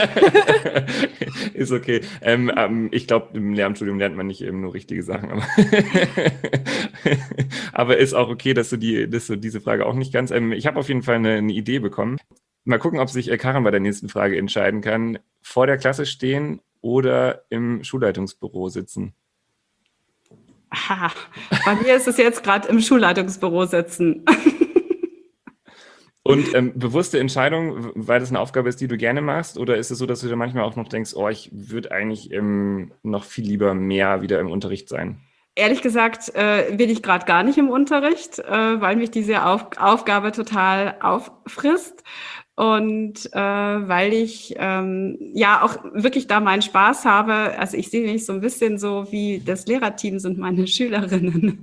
Ist okay. Ich glaube, im Lehramtsstudium lernt man nicht eben nur richtige Sachen. Aber ist auch okay, dass du diese Frage auch nicht ganz... ich habe auf jeden Fall eine Idee bekommen. Mal gucken, ob sich Karin bei der nächsten Frage entscheiden kann. Vor der Klasse stehen oder im Schulleitungsbüro sitzen? Aha, bei mir ist es jetzt gerade im Schulleitungsbüro sitzen. Und bewusste Entscheidung, weil das eine Aufgabe ist, die du gerne machst? Oder ist es so, dass du dir manchmal auch noch denkst, ich würde eigentlich noch viel lieber mehr wieder im Unterricht sein? Ehrlich gesagt will ich gerade gar nicht im Unterricht, weil mich diese Aufgabe total auffrisst. Und weil ich auch wirklich da meinen Spaß habe. Also ich sehe mich so ein bisschen so wie das Lehrerteam sind meine Schülerinnen.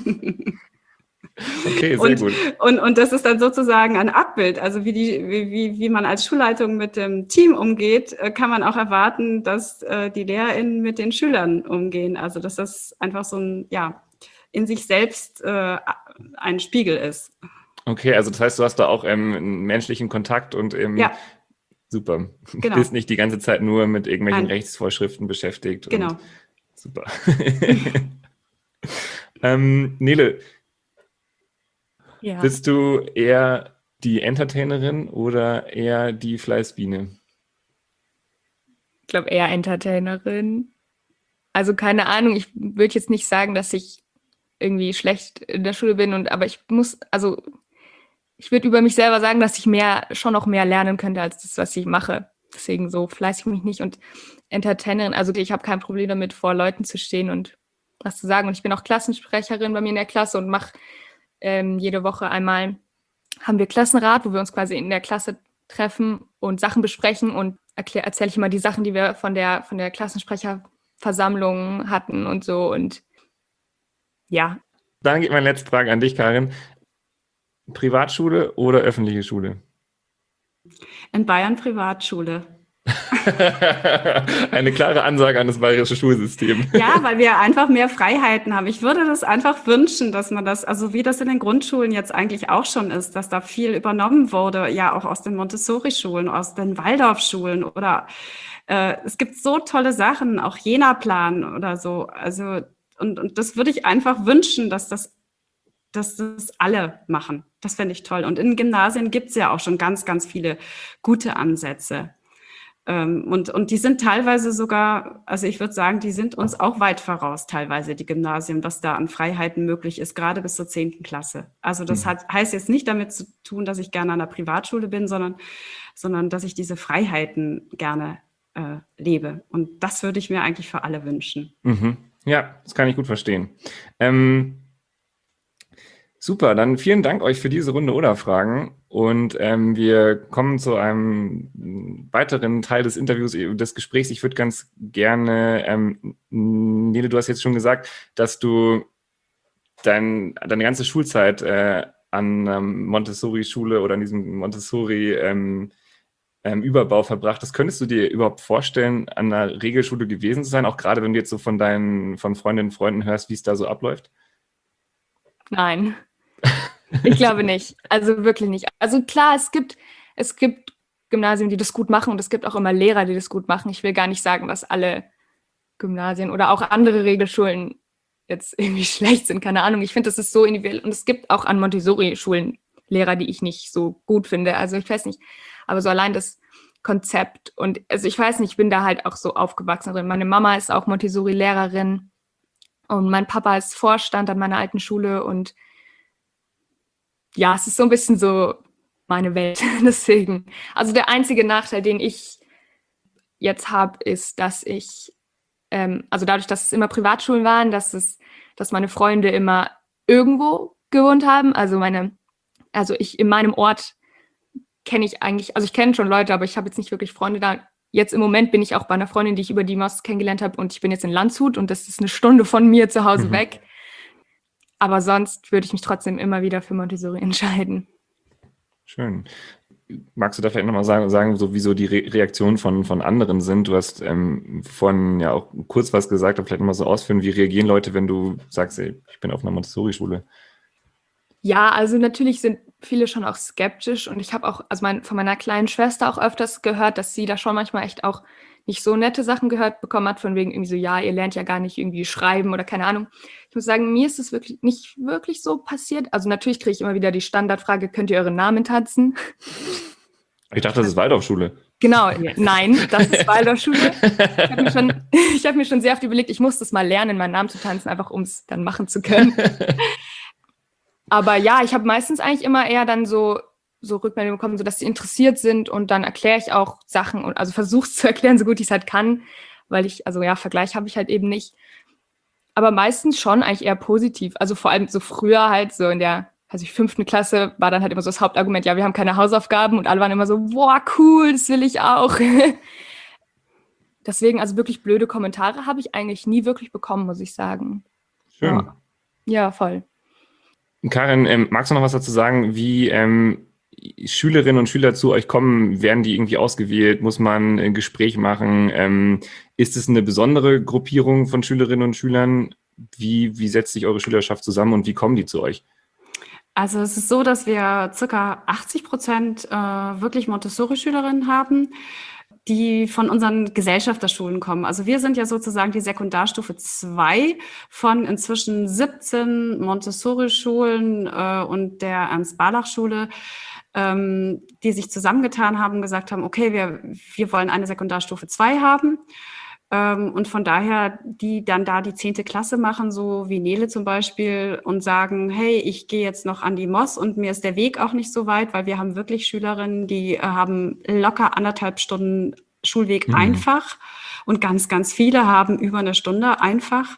Okay, sehr gut. Und das ist dann sozusagen ein Abbild. Also wie man als Schulleitung mit dem Team umgeht, kann man auch erwarten, dass die LehrerInnen mit den Schülern umgehen. Also dass das einfach so in sich selbst ein Spiegel ist. Okay, also das heißt, du hast da auch einen menschlichen Kontakt und super. Genau. Bist nicht die ganze Zeit nur mit irgendwelchen Rechtsvorschriften beschäftigt. Genau. Super. Nele, bist du eher die Entertainerin oder eher die Fleißbiene? Ich glaube eher Entertainerin. Also keine Ahnung, ich würde jetzt nicht sagen, dass ich irgendwie schlecht in der Schule bin, aber ich würde über mich selber sagen, dass ich schon noch mehr lernen könnte als das, was ich mache. Deswegen so fleißig mich nicht und Entertainerin. Also ich habe kein Problem damit, vor Leuten zu stehen und was zu sagen. Und ich bin auch Klassensprecherin bei mir in der Klasse und mache jede Woche einmal, haben wir Klassenrat, wo wir uns quasi in der Klasse treffen und Sachen besprechen und erzähle ich immer die Sachen, die wir von der Klassensprecherversammlung hatten und so und ja. Dann geht meine letzte Frage an dich, Karin. Privatschule oder öffentliche Schule? In Bayern Privatschule. Eine klare Ansage an das bayerische Schulsystem. Ja, weil wir einfach mehr Freiheiten haben. Ich würde das einfach wünschen, dass man das, also wie das in den Grundschulen jetzt eigentlich auch schon ist, dass da viel übernommen wurde, ja auch aus den Montessori-Schulen, aus den Waldorf-Schulen oder es gibt so tolle Sachen, auch Jena-Plan oder so. Also und das würde ich einfach wünschen, dass das alle machen. Das fände ich toll. Und in Gymnasien gibt es ja auch schon ganz, ganz viele gute Ansätze. Und die sind teilweise sogar, also ich würde sagen, die sind uns auch weit voraus, teilweise die Gymnasien, was da an Freiheiten möglich ist, gerade bis zur 10. Klasse. Also das heißt jetzt nicht damit zu tun, dass ich gerne an der Privatschule bin, sondern dass ich diese Freiheiten gerne lebe. Und das würde ich mir eigentlich für alle wünschen. Mhm. Ja, das kann ich gut verstehen. Super, dann vielen Dank euch für diese Runde Oder-Fragen und wir kommen zu einem weiteren Teil des Interviews, des Gesprächs. Ich würde ganz gerne, Nele, du hast jetzt schon gesagt, dass du deine ganze Schulzeit an Montessori-Schule oder an diesem Montessori-Überbau verbracht hast. Könntest du dir überhaupt vorstellen, an einer Regelschule gewesen zu sein, auch gerade wenn du jetzt so von Freundinnen und Freunden hörst, wie es da so abläuft? Nein, ich glaube nicht. Also wirklich nicht. Also klar, es gibt Gymnasien, die das gut machen und es gibt auch immer Lehrer, die das gut machen. Ich will gar nicht sagen, dass alle Gymnasien oder auch andere Regelschulen jetzt irgendwie schlecht sind, keine Ahnung. Ich finde, das ist so individuell. Und es gibt auch an Montessori-Schulen Lehrer, die ich nicht so gut finde. Also ich weiß nicht, aber so allein das Konzept und also ich weiß nicht, ich bin da halt auch so aufgewachsen drin. Meine Mama ist auch Montessori-Lehrerin und mein Papa ist Vorstand an meiner alten Schule und ja, es ist so ein bisschen so meine Welt. Deswegen, also der einzige Nachteil, den ich jetzt habe, ist, dass ich also dadurch, dass es immer Privatschulen waren, dass meine Freunde immer irgendwo gewohnt haben. Also ich in meinem Ort kenne ich eigentlich, also ich kenne schon Leute, aber ich habe jetzt nicht wirklich Freunde da. Jetzt im Moment bin ich auch bei einer Freundin, die ich über die MOS kennengelernt habe und ich bin jetzt in Landshut und das ist eine Stunde von mir zu Hause weg. Aber sonst würde ich mich trotzdem immer wieder für Montessori entscheiden. Schön. Magst du da vielleicht nochmal sagen, so wie so die Reaktionen von anderen sind? Du hast vorhin ja auch kurz was gesagt, aber vielleicht nochmal so ausführen, wie reagieren Leute, wenn du sagst, ey, ich bin auf einer Montessori-Schule? Ja, also natürlich sind viele schon auch skeptisch und ich habe auch von meiner kleinen Schwester auch öfters gehört, dass sie da schon manchmal echt auch nicht so nette Sachen gehört bekommen hat, von wegen irgendwie so, ja, ihr lernt ja gar nicht irgendwie schreiben oder keine Ahnung. Ich muss sagen, mir ist es wirklich nicht wirklich so passiert. Also natürlich kriege ich immer wieder die Standardfrage, könnt ihr euren Namen tanzen? Ich dachte, das ist Waldorfschule. Genau, nein, das ist Waldorfschule. Ich habe mir schon sehr oft überlegt, ich muss das mal lernen, meinen Namen zu tanzen, einfach um es dann machen zu können. Aber ja, ich habe meistens eigentlich immer eher dann so Rückmeldungen bekommen, so dass sie interessiert sind und dann erkläre ich auch Sachen und also versuche es zu erklären, so gut ich es halt kann, weil Vergleich habe ich halt eben nicht. Aber meistens schon eigentlich eher positiv. Also vor allem so früher halt so in der 5. Klasse war dann halt immer so das Hauptargument, ja, wir haben keine Hausaufgaben und alle waren immer so, boah, cool, das will ich auch. Deswegen, also wirklich blöde Kommentare habe ich eigentlich nie wirklich bekommen, muss ich sagen. Schön. Ja, voll. Karin, magst du noch was dazu sagen, wie Schülerinnen und Schüler zu euch kommen? Werden die irgendwie ausgewählt? Muss man ein Gespräch machen? Ist es eine besondere Gruppierung von Schülerinnen und Schülern? Wie setzt sich eure Schülerschaft zusammen und wie kommen die zu euch? Also es ist so, dass wir ca. 80% wirklich Montessori-Schülerinnen haben, die von unseren Gesellschafterschulen kommen. Also wir sind ja sozusagen die Sekundarstufe 2 von inzwischen 17 Montessori-Schulen und der Ernst-Barlach-Schule, die sich zusammengetan haben und gesagt haben, okay, wir wollen eine Sekundarstufe 2 haben. Und von daher, die dann da die 10. Klasse machen, so wie Nele zum Beispiel, und sagen, hey, ich gehe jetzt noch an die MOS und mir ist der Weg auch nicht so weit, weil wir haben wirklich Schülerinnen, die haben locker 1,5 Stunden Schulweg einfach und ganz, ganz viele haben über 1 Stunde einfach.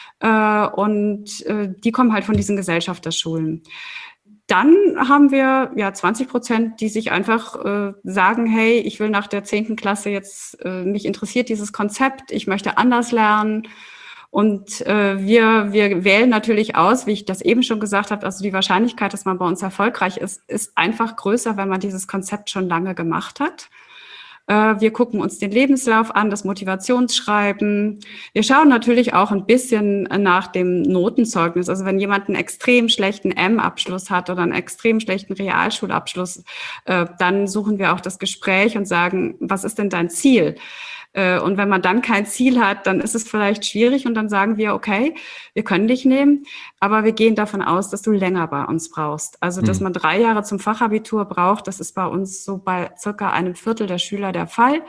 Und die kommen halt von diesen Gesellschafterschulen. Dann haben wir 20%, die sich einfach sagen, hey, ich will nach der 10. Klasse jetzt, mich interessiert dieses Konzept, ich möchte anders lernen. Und wir wählen natürlich aus, wie ich das eben schon gesagt habe, also die Wahrscheinlichkeit, dass man bei uns erfolgreich ist einfach größer, wenn man dieses Konzept schon lange gemacht hat. Wir gucken uns den Lebenslauf an, das Motivationsschreiben. Wir schauen natürlich auch ein bisschen nach dem Notenzeugnis. Also wenn jemand einen extrem schlechten M-Abschluss hat oder einen extrem schlechten Realschulabschluss, dann suchen wir auch das Gespräch und sagen, was ist denn dein Ziel? Und wenn man dann kein Ziel hat, dann ist es vielleicht schwierig und dann sagen wir, okay, wir können dich nehmen, aber wir gehen davon aus, dass du länger bei uns brauchst. Also, dass man 3 Jahre zum Fachabitur braucht, das ist bei uns so bei circa 1/4 der Schüler der Fall,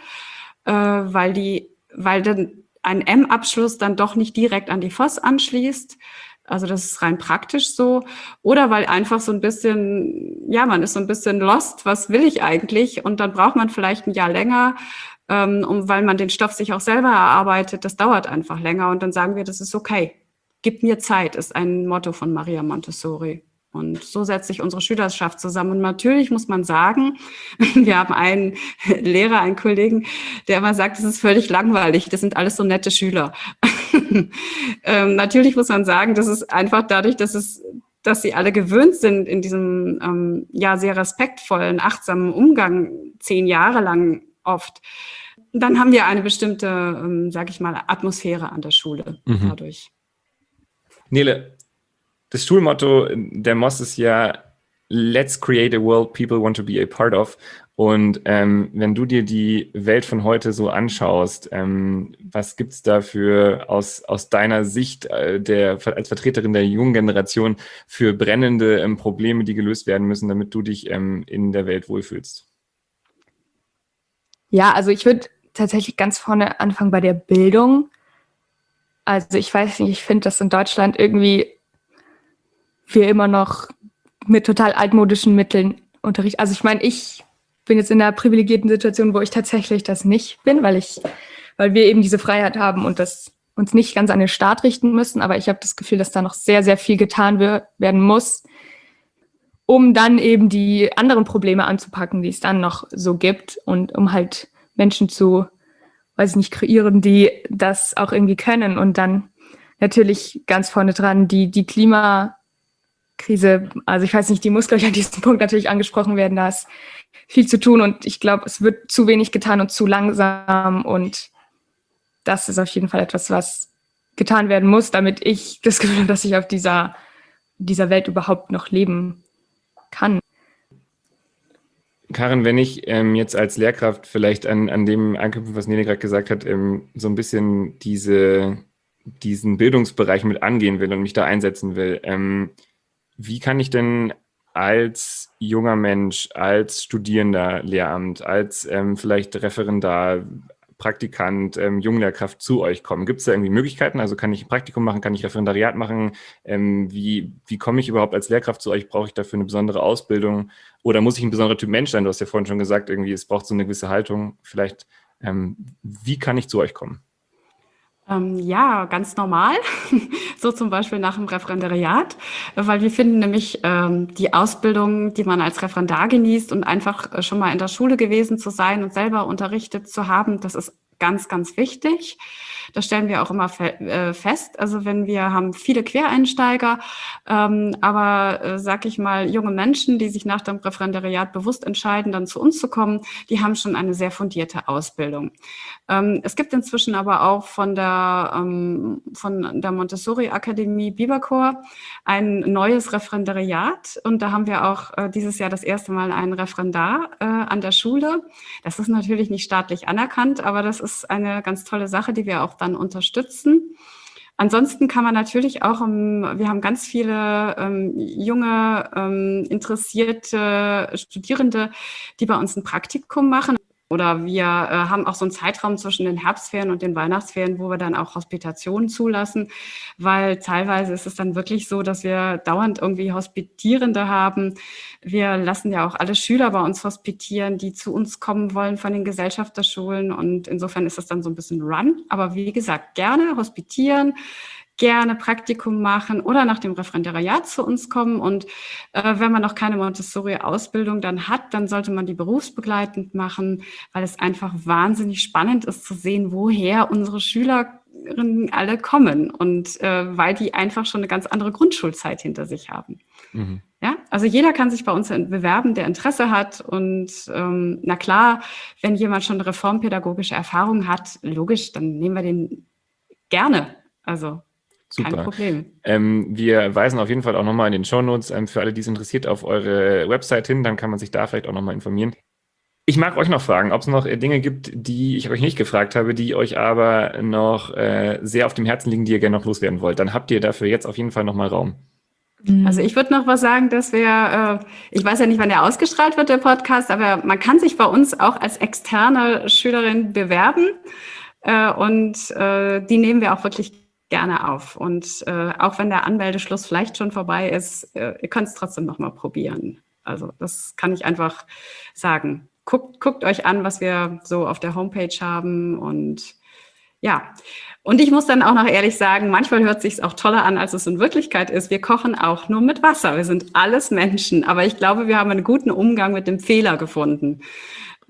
weil dann ein M-Abschluss dann doch nicht direkt an die FOS anschließt. Also das ist rein praktisch so. Oder weil einfach so ein bisschen, man ist so ein bisschen lost, was will ich eigentlich? Und dann braucht man vielleicht ein Jahr länger, weil man den Stoff sich auch selber erarbeitet. Das dauert einfach länger. Und dann sagen wir, das ist okay. Gib mir Zeit, ist ein Motto von Maria Montessori. Und so setzt sich unsere Schülerschaft zusammen. Und natürlich muss man sagen, wir haben einen Lehrer, einen Kollegen, der immer sagt, das ist völlig langweilig. Das sind alles so nette Schüler. Natürlich muss man sagen, das ist einfach dadurch, dass sie alle gewöhnt sind in diesem sehr respektvollen, achtsamen Umgang 10 Jahre lang oft. Dann haben wir eine bestimmte, sage ich mal, Atmosphäre an der Schule dadurch. Nele, das Schulmotto der MOS ist ja Let's create a world people want to be a part of. Und wenn du dir die Welt von heute so anschaust, was gibt es da aus deiner Sicht als Vertreterin der jungen Generation für brennende Probleme, die gelöst werden müssen, damit du dich in der Welt wohlfühlst? Ja, also ich würde tatsächlich ganz vorne anfangen bei der Bildung. Also ich weiß nicht, ich finde, dass in Deutschland irgendwie wir immer noch mit total altmodischen Mitteln unterrichten. Also ich meine, ich bin jetzt in einer privilegierten Situation, wo ich tatsächlich das nicht bin, weil wir eben diese Freiheit haben und das uns nicht ganz an den Staat richten müssen. Aber ich habe das Gefühl, dass da noch sehr, sehr viel getan werden muss, um dann eben die anderen Probleme anzupacken, die es dann noch so gibt und um halt Menschen zu, weiß ich nicht, kreieren, die das auch irgendwie können. Und dann natürlich ganz vorne dran die Klimakrise, also ich weiß nicht, die muss, glaube ich, an diesem Punkt natürlich angesprochen werden, da ist viel zu tun und ich glaube, es wird zu wenig getan und zu langsam und das ist auf jeden Fall etwas, was getan werden muss, damit ich das Gefühl habe, dass ich auf dieser Welt überhaupt noch leben kann. Karin, wenn ich jetzt als Lehrkraft vielleicht an dem anknüpfen, was Nele gerade gesagt hat, so ein bisschen diesen Bildungsbereich mit angehen will und mich da einsetzen will, wie kann ich denn als junger Mensch, als Studierender Lehramt, als vielleicht Referendar, Praktikant, Junglehrkraft zu euch kommen? Gibt es da irgendwie Möglichkeiten? Also kann ich ein Praktikum machen, kann ich Referendariat machen? Wie komme ich überhaupt als Lehrkraft zu euch? Brauche ich dafür eine besondere Ausbildung? Oder muss ich ein besonderer Typ Mensch sein? Du hast ja vorhin schon gesagt, irgendwie es braucht so eine gewisse Haltung. Vielleicht, wie kann ich zu euch kommen? Ja, ganz normal, so zum Beispiel nach dem Referendariat, weil wir finden nämlich die Ausbildung, die man als Referendar genießt und einfach schon mal in der Schule gewesen zu sein und selber unterrichtet zu haben, das ist ganz, ganz wichtig. Das stellen wir auch immer fest. Also wenn wir haben viele Quereinsteiger, aber sag ich mal, junge Menschen, die sich nach dem Referendariat bewusst entscheiden, dann zu uns zu kommen, die haben schon eine sehr fundierte Ausbildung. Es gibt inzwischen aber auch von der Montessori-Akademie Biberchor ein neues Referendariat und da haben wir auch dieses Jahr das erste Mal einen Referendar an der Schule. Das ist natürlich nicht staatlich anerkannt, aber das ist eine ganz tolle Sache, die wir auch dann unterstützen. Ansonsten kann man natürlich auch, wir haben ganz viele junge, interessierte Studierende, die bei uns ein Praktikum machen. Oder wir haben auch so einen Zeitraum zwischen den Herbstferien und den Weihnachtsferien, wo wir dann auch Hospitationen zulassen, weil teilweise ist es dann wirklich so, dass wir dauernd irgendwie Hospitierende haben. Wir lassen ja auch alle Schüler bei uns hospitieren, die zu uns kommen wollen von den Gesellschafterschulen und insofern ist das dann so ein bisschen Run. Aber wie gesagt, gerne hospitieren, gerne Praktikum machen oder nach dem Referendariat zu uns kommen. Und wenn man noch keine Montessori-Ausbildung dann hat, dann sollte man die berufsbegleitend machen, weil es einfach wahnsinnig spannend ist zu sehen, woher unsere Schülerinnen alle kommen und weil die einfach schon eine ganz andere Grundschulzeit hinter sich haben. Mhm. Ja, also jeder kann sich bei uns bewerben, der Interesse hat und na klar, wenn jemand schon eine reformpädagogische Erfahrung hat, logisch, dann nehmen wir den gerne. Also super. Kein Problem. Wir weisen auf jeden Fall auch nochmal in den Shownotes für alle, die es interessiert, auf eure Website hin. Dann kann man sich da vielleicht auch nochmal informieren. Ich mag euch noch fragen, ob es noch Dinge gibt, die ich euch nicht gefragt habe, die euch aber noch sehr auf dem Herzen liegen, die ihr gerne noch loswerden wollt. Dann habt ihr dafür jetzt auf jeden Fall nochmal Raum. Also ich würde noch was sagen, dass wir, ich weiß ja nicht, wann der ausgestrahlt wird, der Podcast, aber man kann sich bei uns auch als externe Schülerin bewerben und die nehmen wir auch wirklich gerne auf. Und auch wenn der Anmeldeschluss vielleicht schon vorbei ist, ihr könnt es trotzdem noch mal probieren. Also das kann ich einfach sagen. Guckt euch an, was wir so auf der Homepage haben und ja. Und ich muss dann auch noch ehrlich sagen, manchmal hört es sich auch toller an, als es in Wirklichkeit ist. Wir kochen auch nur mit Wasser. Wir sind alles Menschen. Aber ich glaube, wir haben einen guten Umgang mit dem Fehler gefunden.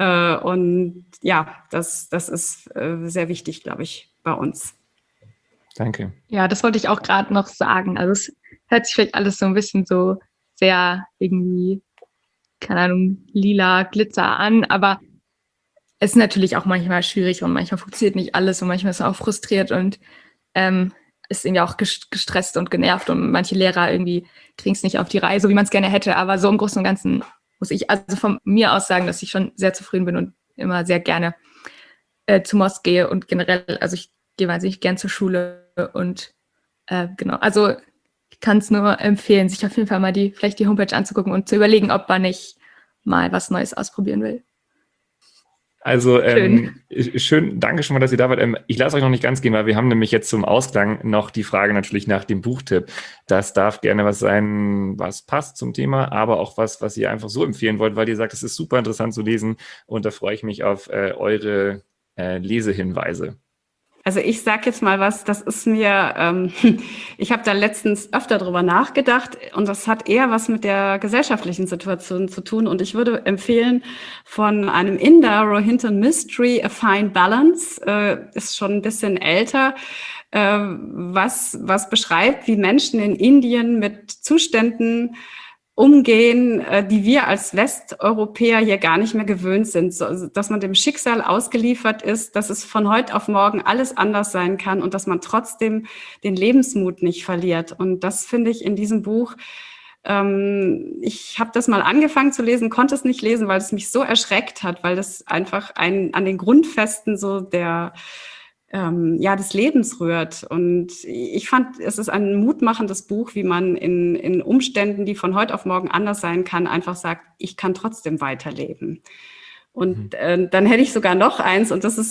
Und ja, das ist sehr wichtig, glaube ich, bei uns. Danke. Ja, das wollte ich auch gerade noch sagen. Also es hört sich vielleicht alles so ein bisschen so sehr irgendwie, keine Ahnung, lila Glitzer an, aber es ist natürlich auch manchmal schwierig und manchmal funktioniert nicht alles und manchmal ist man auch frustriert und ist irgendwie auch gestresst und genervt und manche Lehrer irgendwie kriegen es nicht auf die Reihe, so wie man es gerne hätte. Aber so im Großen und Ganzen muss ich also von mir aus sagen, dass ich schon sehr zufrieden bin und immer sehr gerne zu Moss gehe und generell, also ich gehe wahnsinnig gern zur Schule und genau, also ich kann es nur empfehlen, sich auf jeden Fall mal vielleicht die Homepage anzugucken und zu überlegen, ob man nicht mal was Neues ausprobieren will. Also schön, danke schon mal, dass ihr da wart. Ich lasse euch noch nicht ganz gehen, weil wir haben nämlich jetzt zum Ausklang noch die Frage natürlich nach dem Buchtipp. Das darf gerne was sein, was passt zum Thema, aber auch was ihr einfach so empfehlen wollt, weil ihr sagt, es ist super interessant zu lesen und da freue ich mich auf eure Lesehinweise. Also ich sage jetzt mal was, das ist mir, ich habe da letztens öfter drüber nachgedacht und das hat eher was mit der gesellschaftlichen Situation zu tun und ich würde empfehlen von einem Inder, Rohinton Mistry, A Fine Balance, ist schon ein bisschen älter, was beschreibt, wie Menschen in Indien mit Zuständen umgehen, die wir als Westeuropäer hier gar nicht mehr gewöhnt sind, so, dass man dem Schicksal ausgeliefert ist, dass es von heute auf morgen alles anders sein kann und dass man trotzdem den Lebensmut nicht verliert. Und das finde ich in diesem Buch, ich habe das mal angefangen zu lesen, konnte es nicht lesen, weil es mich so erschreckt hat, weil das einfach an den Grundfesten so des Lebens rührt. Und ich fand, es ist ein mutmachendes Buch, wie man in Umständen, die von heute auf morgen anders sein kann, einfach sagt, ich kann trotzdem weiterleben. Und dann hätte ich sogar noch eins und das ist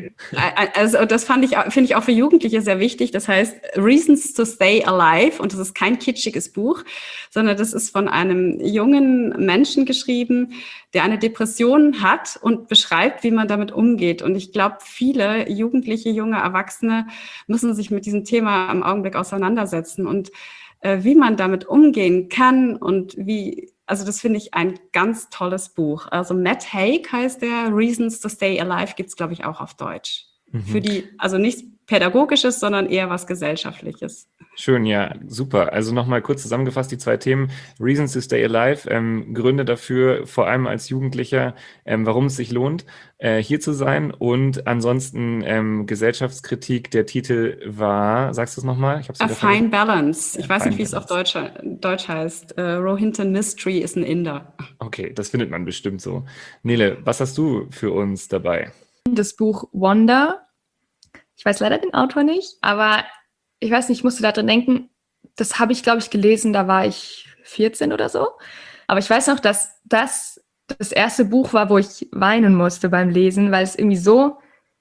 also das finde ich auch für Jugendliche sehr wichtig. Das heißt Reasons to Stay Alive und das ist kein kitschiges Buch, sondern das ist von einem jungen Menschen geschrieben, der eine Depression hat und beschreibt, wie man damit umgeht. Und ich glaube, viele Jugendliche, junge Erwachsene müssen sich mit diesem Thema im Augenblick auseinandersetzen und wie man damit umgehen kann und also das finde ich ein ganz tolles Buch. Also Matt Haig heißt der, Reasons to Stay Alive, gibt's glaube ich auch auf Deutsch. Für also nichts Pädagogisches, sondern eher was Gesellschaftliches. Schön, ja, super. Also nochmal kurz zusammengefasst die zwei Themen. Reasons to Stay Alive, Gründe dafür, vor allem als Jugendlicher, warum es sich lohnt, hier zu sein. Und ansonsten Gesellschaftskritik, der Titel war, sagst du es nochmal? A Fine Balance. Ich weiß nicht, wie es auf Deutsch heißt. Rohinton Mistry ist ein Inder. Okay, das findet man bestimmt so. Nele, was hast du für uns dabei? Das Buch Wonder. Ich weiß leider den Autor nicht, aber ich weiß nicht, ich musste da drin denken, das habe ich, glaube ich, gelesen, da war ich 14 oder so. Aber ich weiß noch, dass das erste Buch war, wo ich weinen musste beim Lesen, weil es irgendwie so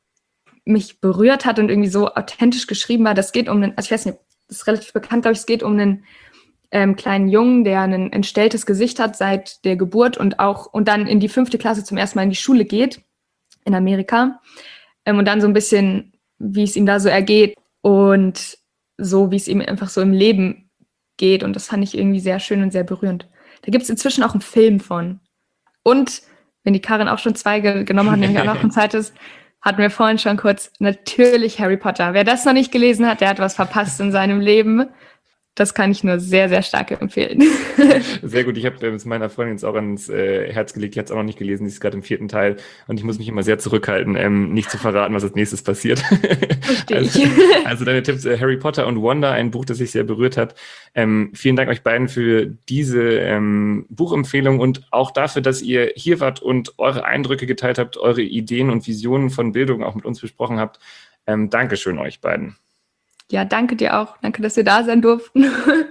mich berührt hat und irgendwie so authentisch geschrieben war. Das geht um also ich weiß nicht, das ist relativ bekannt, glaube ich, es geht um einen kleinen Jungen, der ein entstelltes Gesicht hat seit der Geburt und dann in die 5. Klasse zum ersten Mal in die Schule geht, in Amerika. Und dann so ein bisschen, wie es ihm da so ergeht und so, wie es ihm einfach so im Leben geht. Und das fand ich irgendwie sehr schön und sehr berührend. Da gibt es inzwischen auch einen Film von. Und, wenn die Karin auch schon 2 genommen hat, nämlich auch noch ein zweites, hatten wir vorhin schon kurz, natürlich Harry Potter. Wer das noch nicht gelesen hat, der hat was verpasst in seinem Leben. Das kann ich nur sehr, sehr stark empfehlen. Sehr gut. Ich habe es meiner Freundin jetzt auch ans Herz gelegt. Die hat es auch noch nicht gelesen. Die ist gerade im 4. Teil. Und ich muss mich immer sehr zurückhalten, nicht zu verraten, was als nächstes passiert. Verstehe ich. Also deine Tipps, Harry Potter und Wonder, ein Buch, das sich sehr berührt hat. Vielen Dank euch beiden für diese Buchempfehlung und auch dafür, dass ihr hier wart und eure Eindrücke geteilt habt, eure Ideen und Visionen von Bildung auch mit uns besprochen habt. Dankeschön euch beiden. Ja, danke dir auch. Danke, dass wir da sein durften.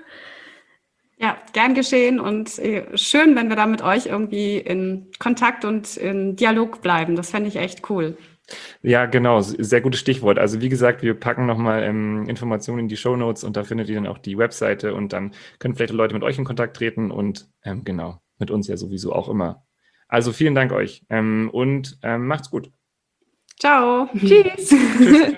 Ja, gern geschehen und schön, wenn wir da mit euch irgendwie in Kontakt und in Dialog bleiben. Das fände ich echt cool. Ja, genau. Sehr gutes Stichwort. Also wie gesagt, wir packen nochmal Informationen in die Shownotes und da findet ihr dann auch die Webseite und dann können vielleicht Leute mit euch in Kontakt treten und genau, mit uns ja sowieso auch immer. Also vielen Dank euch und macht's gut. Ciao. Tschüss. Tschüss.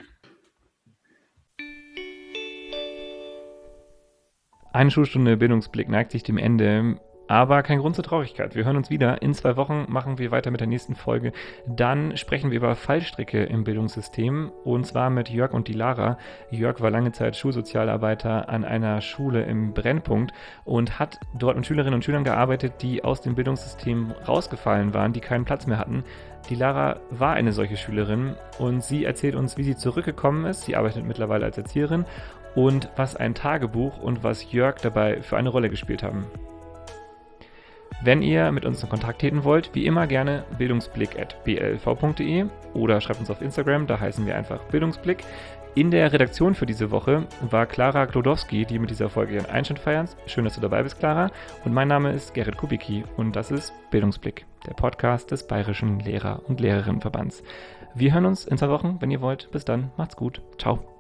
Eine Schulstunde Bildungsblick neigt sich dem Ende. Aber kein Grund zur Traurigkeit. Wir hören uns wieder. In 2 Wochen machen wir weiter mit der nächsten Folge. Dann sprechen wir über Fallstricke im Bildungssystem und zwar mit Jörg und die Lara. Jörg war lange Zeit Schulsozialarbeiter an einer Schule im Brennpunkt und hat dort mit Schülerinnen und Schülern gearbeitet, die aus dem Bildungssystem rausgefallen waren, die keinen Platz mehr hatten. Die Lara war eine solche Schülerin und sie erzählt uns, wie sie zurückgekommen ist. Sie arbeitet mittlerweile als Erzieherin und was ein Tagebuch und was Jörg dabei für eine Rolle gespielt haben. Wenn ihr mit uns in Kontakt treten wollt, wie immer gerne bildungsblick@blv.de oder schreibt uns auf Instagram, da heißen wir einfach Bildungsblick. In der Redaktion für diese Woche war Clara Glodowski, die mit dieser Folge ihren Einstand feiert. Schön, dass du dabei bist, Clara. Und mein Name ist Gerrit Kubicki und das ist Bildungsblick, der Podcast des Bayerischen Lehrer- und Lehrerinnenverbands. Wir hören uns in 2 Wochen, wenn ihr wollt. Bis dann, macht's gut. Ciao.